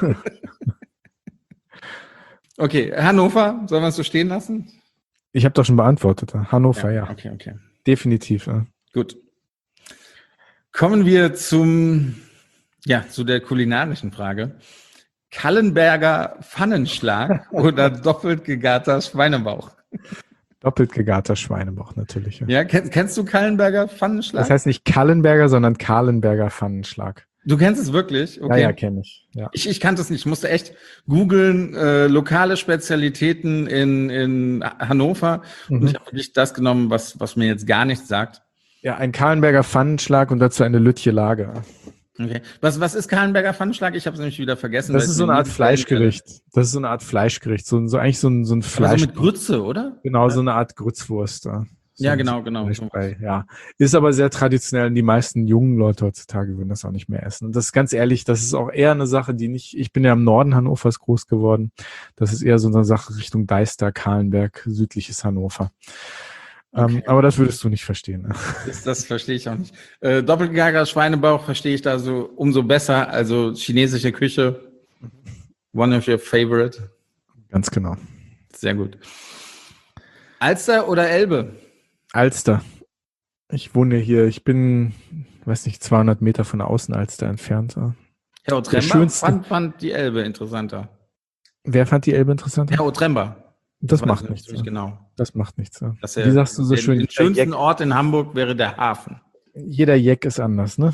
S1: Okay, Hannover, sollen wir es so stehen lassen?
S2: Ich habe doch schon beantwortet. Hannover, ja.
S1: ja. Okay, okay.
S2: Definitiv. Ja.
S1: Gut. Kommen wir zum, ja, zu der kulinarischen Frage. Kallenberger Pfannenschlag oder doppelt gegarter Schweinebauch?
S2: Doppelt gegarter Schweinebauch, natürlich. Ja,
S1: ja kennst, kennst du Kallenberger Pfannenschlag?
S2: Das heißt nicht Kallenberger, sondern Kahlenberger Pfannenschlag.
S1: Du kennst es wirklich?
S2: Okay. Ja, ja, kenne ich. Ja.
S1: ich. Ich kannte es nicht. Ich musste echt googeln, äh, lokale Spezialitäten in, in Hannover. Mhm. Und ich habe wirklich das genommen, was, was mir jetzt gar nichts sagt.
S2: Ja, ein Kahlenberger Pfannenschlag und dazu eine Lütje Lage.
S1: Okay. Was, was ist Kahlenberger Pfannenschlag? Ich habe es nämlich wieder vergessen.
S2: Das ist so eine Art Fleischgericht. Das ist so eine Art Fleischgericht. So, so eigentlich so ein, so ein Fleisch.
S1: Also mit Grütze, oder?
S2: Genau, so eine Art Grützwurst. So
S1: ja, genau, genau.
S2: Ja, ist aber sehr traditionell und die meisten jungen Leute heutzutage würden das auch nicht mehr essen. Und das ist ganz ehrlich, das ist auch eher eine Sache, die nicht, ich bin ja im Norden Hannovers groß geworden. Das ist eher so eine Sache Richtung Deister, Kahlenberg, südliches Hannover. Okay. Ähm, aber das würdest du nicht verstehen. Ne?
S1: Das, das verstehe ich auch nicht. Äh, doppelgegarter Schweinebauch verstehe ich da so umso besser. Also chinesische Küche, one of your favorite.
S2: Ganz genau.
S1: Sehr gut. Alster oder Elbe?
S2: Alster. Ich wohne hier, ich bin, weiß nicht, zweihundert Meter von der Außenalster entfernt.
S1: Herr Otremba fand, fand die Elbe interessanter.
S2: Wer fand die Elbe interessanter?
S1: Herr Otremba.
S2: Das, das macht nichts.
S1: Ja. Genau.
S2: Das macht nichts. Ja.
S1: Er,
S2: Wie sagst du so
S1: den,
S2: schön?
S1: Den schönsten Ort in Hamburg wäre der Hafen.
S2: Jeder Jeck ist anders, ne?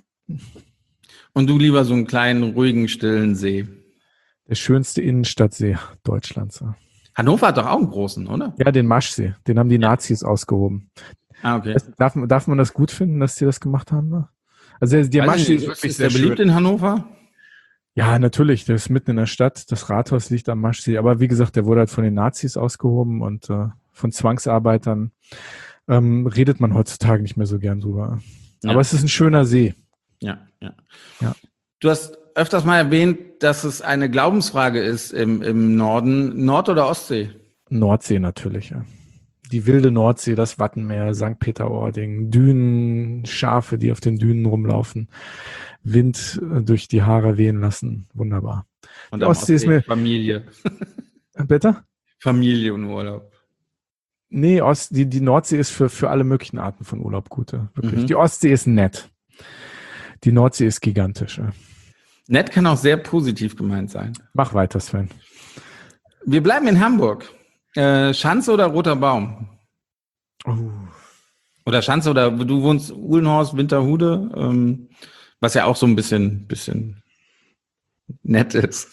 S1: Und du lieber so einen kleinen, ruhigen, stillen See.
S2: Der schönste Innenstadtsee Deutschlands. Ja.
S1: Hannover hat doch auch einen großen, oder?
S2: Ja, den Maschsee. Den haben die ja. Nazis ausgehoben.
S1: Ah, okay.
S2: Darf, darf man das gut finden, dass die das gemacht haben? Ne? Also der, der Maschsee ist wirklich
S1: ist
S2: sehr
S1: der beliebt
S2: schön.
S1: in Hannover?
S2: Ja, natürlich. Der ist mitten in der Stadt. Das Rathaus liegt am Maschsee. Aber wie gesagt, der wurde halt von den Nazis ausgehoben und äh, von Zwangsarbeitern. Ähm, redet man heutzutage nicht mehr so gern drüber. Ja. Aber es ist ein schöner See.
S1: Ja, ja.
S2: ja.
S1: Du hast öfters mal erwähnt, dass es eine Glaubensfrage ist im, im Norden. Nord- oder Ostsee?
S2: Nordsee natürlich, ja. die wilde Nordsee, das Wattenmeer, Sankt Peter-Ording, Dünen, Schafe, die auf den Dünen rumlaufen, Wind äh, durch die Haare wehen lassen. Wunderbar.
S1: Und
S2: die Ostsee ist mir...
S1: Familie.
S2: Bitte?
S1: Familie und Urlaub.
S2: Nee, Ost, die, die Nordsee ist für, für alle möglichen Arten von Urlaub gut. Wirklich. Mhm. Die Ostsee ist nett. Die Nordsee ist gigantisch. Ja.
S1: Nett kann auch sehr positiv gemeint sein.
S2: Mach weiter, Sven.
S1: Wir bleiben in Hamburg. Äh, Schanze oder Roter Baum?
S2: Oh.
S1: Oder Schanze oder du wohnst Uhlenhorst, Winterhude, ähm, was ja auch so ein bisschen, bisschen nett ist.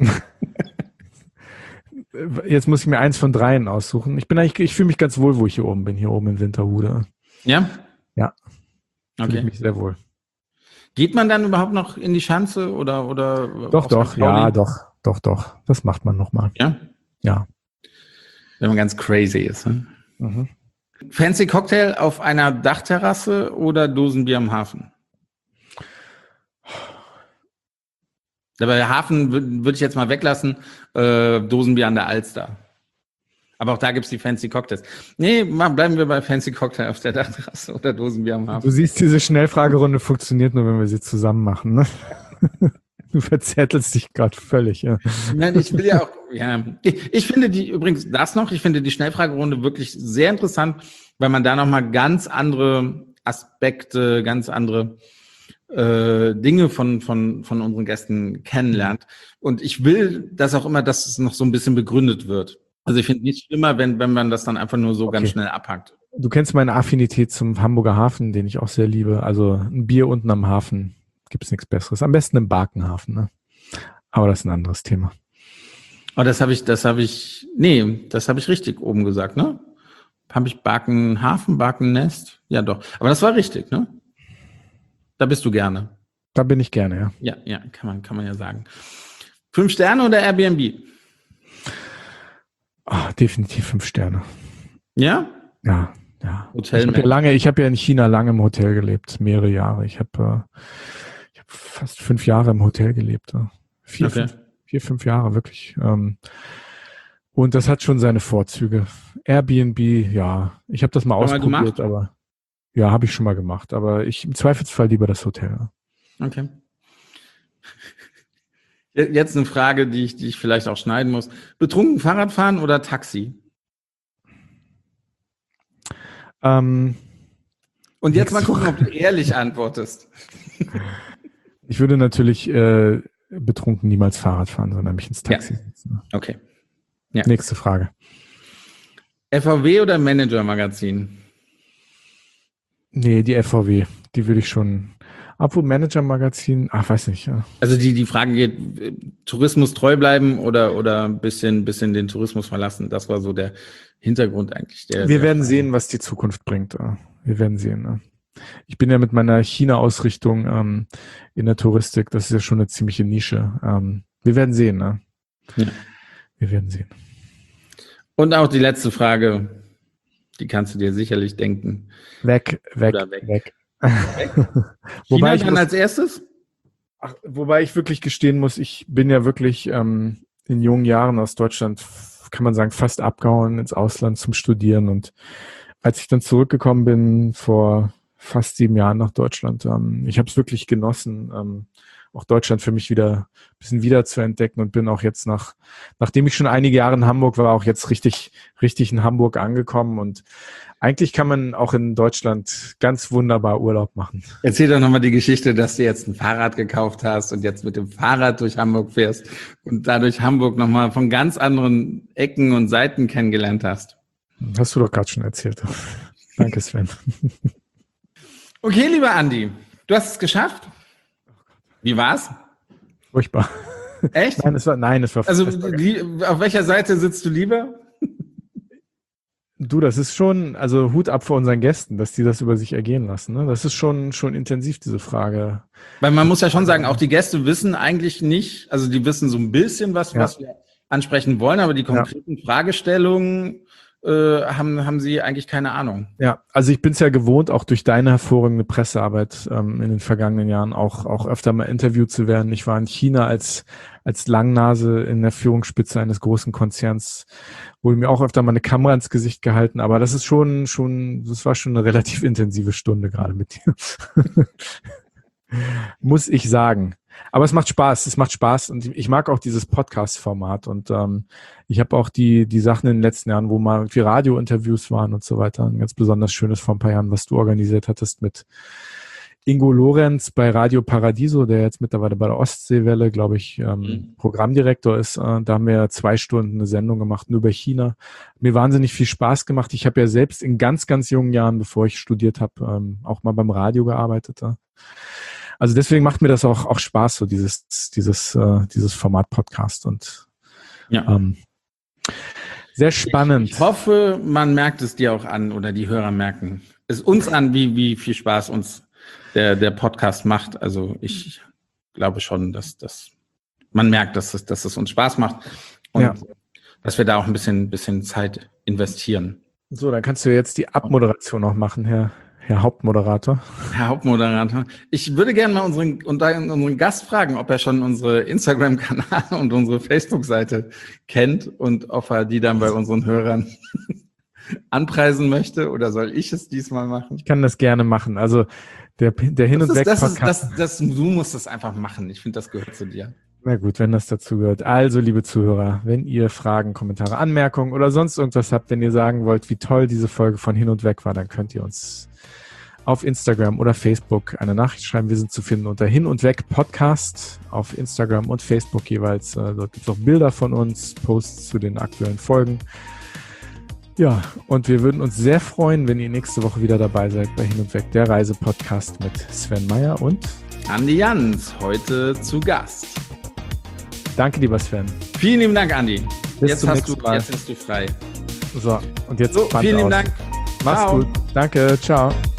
S2: Jetzt muss ich mir eins von dreien aussuchen. Ich bin eigentlich, ich fühle mich ganz wohl, wo ich hier oben bin, hier oben in Winterhude.
S1: Ja?
S2: Ja.
S1: Okay.
S2: Fühle ich mich sehr wohl.
S1: Geht man dann überhaupt noch in die Schanze oder, oder?
S2: Doch, doch, ja, doch, doch, doch. Das macht man nochmal.
S1: Ja?
S2: Ja.
S1: Wenn man ganz crazy ist. Ne? Mhm. Fancy Cocktail auf einer Dachterrasse oder Dosenbier am Hafen? Dabei Hafen würde würd ich jetzt mal weglassen, äh, Dosenbier an der Alster. Aber auch da gibt's die Fancy Cocktails. Nee, mal bleiben wir bei Fancy Cocktail auf der Dachterrasse oder Dosenbier am Hafen.
S2: Du siehst, diese Schnellfragerunde funktioniert nur, wenn wir sie zusammen machen, ne? Du verzettelst dich gerade völlig, ja.
S1: Nein, ich will ja auch, ja. Ich, ich finde die, übrigens das noch, ich finde die Schnellfragerunde wirklich sehr interessant, weil man da nochmal ganz andere Aspekte, ganz andere äh, Dinge von, von, von unseren Gästen kennenlernt. Und ich will das auch immer, dass es noch so ein bisschen begründet wird. Also ich finde es nicht schlimmer, wenn, wenn man das dann einfach nur so okay. ganz schnell abhackt.
S2: Du kennst meine Affinität zum Hamburger Hafen, den ich auch sehr liebe. Also ein Bier unten am Hafen, gibt's nichts Besseres. Am besten im Barkenhafen, ne? Aber das ist ein anderes Thema.
S1: Oh, das habe ich, das habe ich, nee, das habe ich richtig oben gesagt, ne? Habe ich Barkenhafen, Barkennest? Ja, doch. Aber das war richtig, ne? Da bist du gerne.
S2: Da bin ich gerne, ja.
S1: Ja, ja, kann man, kann man ja sagen. Fünf Sterne oder Airbnb?
S2: Oh, definitiv fünf Sterne.
S1: Ja?
S2: Ja, ja.
S1: Hotel
S2: ich habe ja lange, ich habe ja in China lange im Hotel gelebt, mehrere Jahre. Ich habe äh, ich hab fast fünf Jahre im Hotel gelebt. Ja. Vier,
S1: okay.
S2: fünf, vier, fünf Jahre, wirklich. Ähm, und das hat schon seine Vorzüge. Airbnb, ja, ich habe das mal Hast ausprobiert, mal aber ja, habe ich schon mal gemacht. Aber ich im Zweifelsfall lieber das Hotel.
S1: Okay. Jetzt eine Frage, die ich, die ich vielleicht auch schneiden muss. Betrunken Fahrradfahren oder Taxi?
S2: Ähm,
S1: Und jetzt mal gucken, ob du ehrlich antwortest.
S2: Ich würde natürlich äh, betrunken niemals Fahrrad fahren, sondern mich ins Taxi
S1: ja.
S2: setzen.
S1: Okay. Ja.
S2: Nächste Frage.
S1: F V W oder Manager-Magazin?
S2: Nee, die F V W. Die würde ich schon... Obwohl Manager-Magazin, ach, weiß nicht. Ja.
S1: Also die, die Frage geht, Tourismus treu bleiben oder, oder ein bisschen, bisschen den Tourismus verlassen. Das war so der Hintergrund eigentlich. Der,
S2: Wir
S1: der
S2: werden
S1: Frage.
S2: sehen, was die Zukunft bringt. Wir werden sehen. Ich bin ja mit meiner China-Ausrichtung ähm, in der Touristik, das ist ja schon eine ziemliche Nische. Ähm, wir werden sehen. Ne?
S1: Ja.
S2: Wir werden sehen.
S1: Und auch die letzte Frage, die kannst du dir sicherlich denken.
S2: Weg, weg,
S1: Oder weg.
S2: weg.
S1: Wobei ich dann muss, als erstes?
S2: Ach, wobei ich wirklich gestehen muss, ich bin ja wirklich ähm, in jungen Jahren aus Deutschland, kann man sagen, fast abgehauen ins Ausland zum Studieren. Und als ich dann zurückgekommen bin vor fast sieben Jahren nach Deutschland, ähm, ich habe es wirklich genossen, ähm, auch Deutschland für mich wieder ein bisschen wieder zu entdecken und bin auch jetzt nach, nachdem ich schon einige Jahre in Hamburg war, auch jetzt richtig, richtig in Hamburg angekommen. Und eigentlich kann man auch in Deutschland ganz wunderbar Urlaub machen.
S1: Erzähl doch nochmal die Geschichte, dass du jetzt ein Fahrrad gekauft hast und jetzt mit dem Fahrrad durch Hamburg fährst und dadurch Hamburg nochmal von ganz anderen Ecken und Seiten kennengelernt hast.
S2: Hast du doch gerade schon erzählt. Danke, Sven.
S1: Okay, lieber Andi, du hast es geschafft. Wie war's?
S2: Furchtbar.
S1: Echt?
S2: Nein, es war, nein, es war.
S1: Also, die, auf welcher Seite sitzt du lieber?
S2: Du, das ist schon, also Hut ab vor unseren Gästen, dass die das über sich ergehen lassen. Ne? Das ist schon, schon intensiv, diese Frage.
S1: Weil man muss ja schon sagen, auch die Gäste wissen eigentlich nicht, also die wissen so ein bisschen was, ja. was wir ansprechen wollen, aber die konkreten ja. Fragestellungen äh, haben, haben Sie eigentlich keine Ahnung?
S2: Ja, also ich bin es ja gewohnt, auch durch deine hervorragende Pressearbeit ähm, in den vergangenen Jahren auch, auch öfter mal interviewt zu werden. Ich war in China als, als Langnase in der Führungsspitze eines großen Konzerns, wurde mir auch öfter mal eine Kamera ins Gesicht gehalten, aber das ist schon, schon, das war schon eine relativ intensive Stunde gerade mit dir. Muss ich sagen. Aber es macht Spaß, es macht Spaß und ich mag auch dieses Podcast-Format und ähm, ich habe auch die die Sachen in den letzten Jahren, wo mal irgendwie Radio-Interviews waren und so weiter, ein ganz besonders schönes vor ein paar Jahren, was du organisiert hattest mit Ingo Lorenz bei Radio Paradiso, der jetzt mittlerweile bei der Ostseewelle, glaube ich, ähm, mhm. Programmdirektor ist. Äh, da haben wir zwei Stunden eine Sendung gemacht, nur über China. Mir wahnsinnig viel Spaß gemacht. Ich habe ja selbst in ganz, ganz jungen Jahren, bevor ich studiert habe, ähm, auch mal beim Radio gearbeitet. Äh. Also deswegen macht mir das auch, auch Spaß, so dieses, dieses, äh, dieses Format Podcast und ja. ähm, sehr spannend.
S1: Ich, ich hoffe, man merkt es dir auch an oder die Hörer merken es uns an, wie, wie viel Spaß uns der, der Podcast macht. Also ich glaube schon, dass, dass man merkt, dass es, dass es uns Spaß macht und ja. dass wir da auch ein bisschen, bisschen Zeit investieren.
S2: So, dann kannst du jetzt die Abmoderation noch machen, Herr Herr Hauptmoderator.
S1: Herr Hauptmoderator. Ich würde gerne mal unseren, unseren Gast fragen, ob er schon unsere Instagram-Kanal und unsere Facebook-Seite kennt und ob er die dann bei unseren Hörern anpreisen möchte, oder soll ich es diesmal machen?
S2: Ich kann das gerne machen. Also der, der Hin- und Weg-Podcast.
S1: Das, das, das, du musst das einfach machen. Ich finde, das gehört zu dir.
S2: Na gut, wenn das dazu gehört. Also, liebe Zuhörer, wenn ihr Fragen, Kommentare, Anmerkungen oder sonst irgendwas habt, wenn ihr sagen wollt, wie toll diese Folge von Hin und Weg war, dann könnt ihr uns auf Instagram oder Facebook eine Nachricht schreiben. Wir sind zu finden unter Hin und Weg Podcast auf Instagram und Facebook jeweils. Äh, dort gibt es auch Bilder von uns, Posts zu den aktuellen Folgen. Ja, und wir würden uns sehr freuen, wenn ihr nächste Woche wieder dabei seid bei Hin und Weg, der Reisepodcast mit Sven Meyer und
S1: Andi Jans, heute zu Gast.
S2: Danke, lieber Sven.
S1: Vielen lieben Dank, Andi.
S2: Bis
S1: jetzt,
S2: zum
S1: hast
S2: nächsten
S1: du,
S2: Mal.
S1: jetzt bist du frei.
S2: So, und jetzt
S1: so, vielen lieben Dank.
S2: Mach's
S1: Ciao.
S2: gut. Danke, ciao.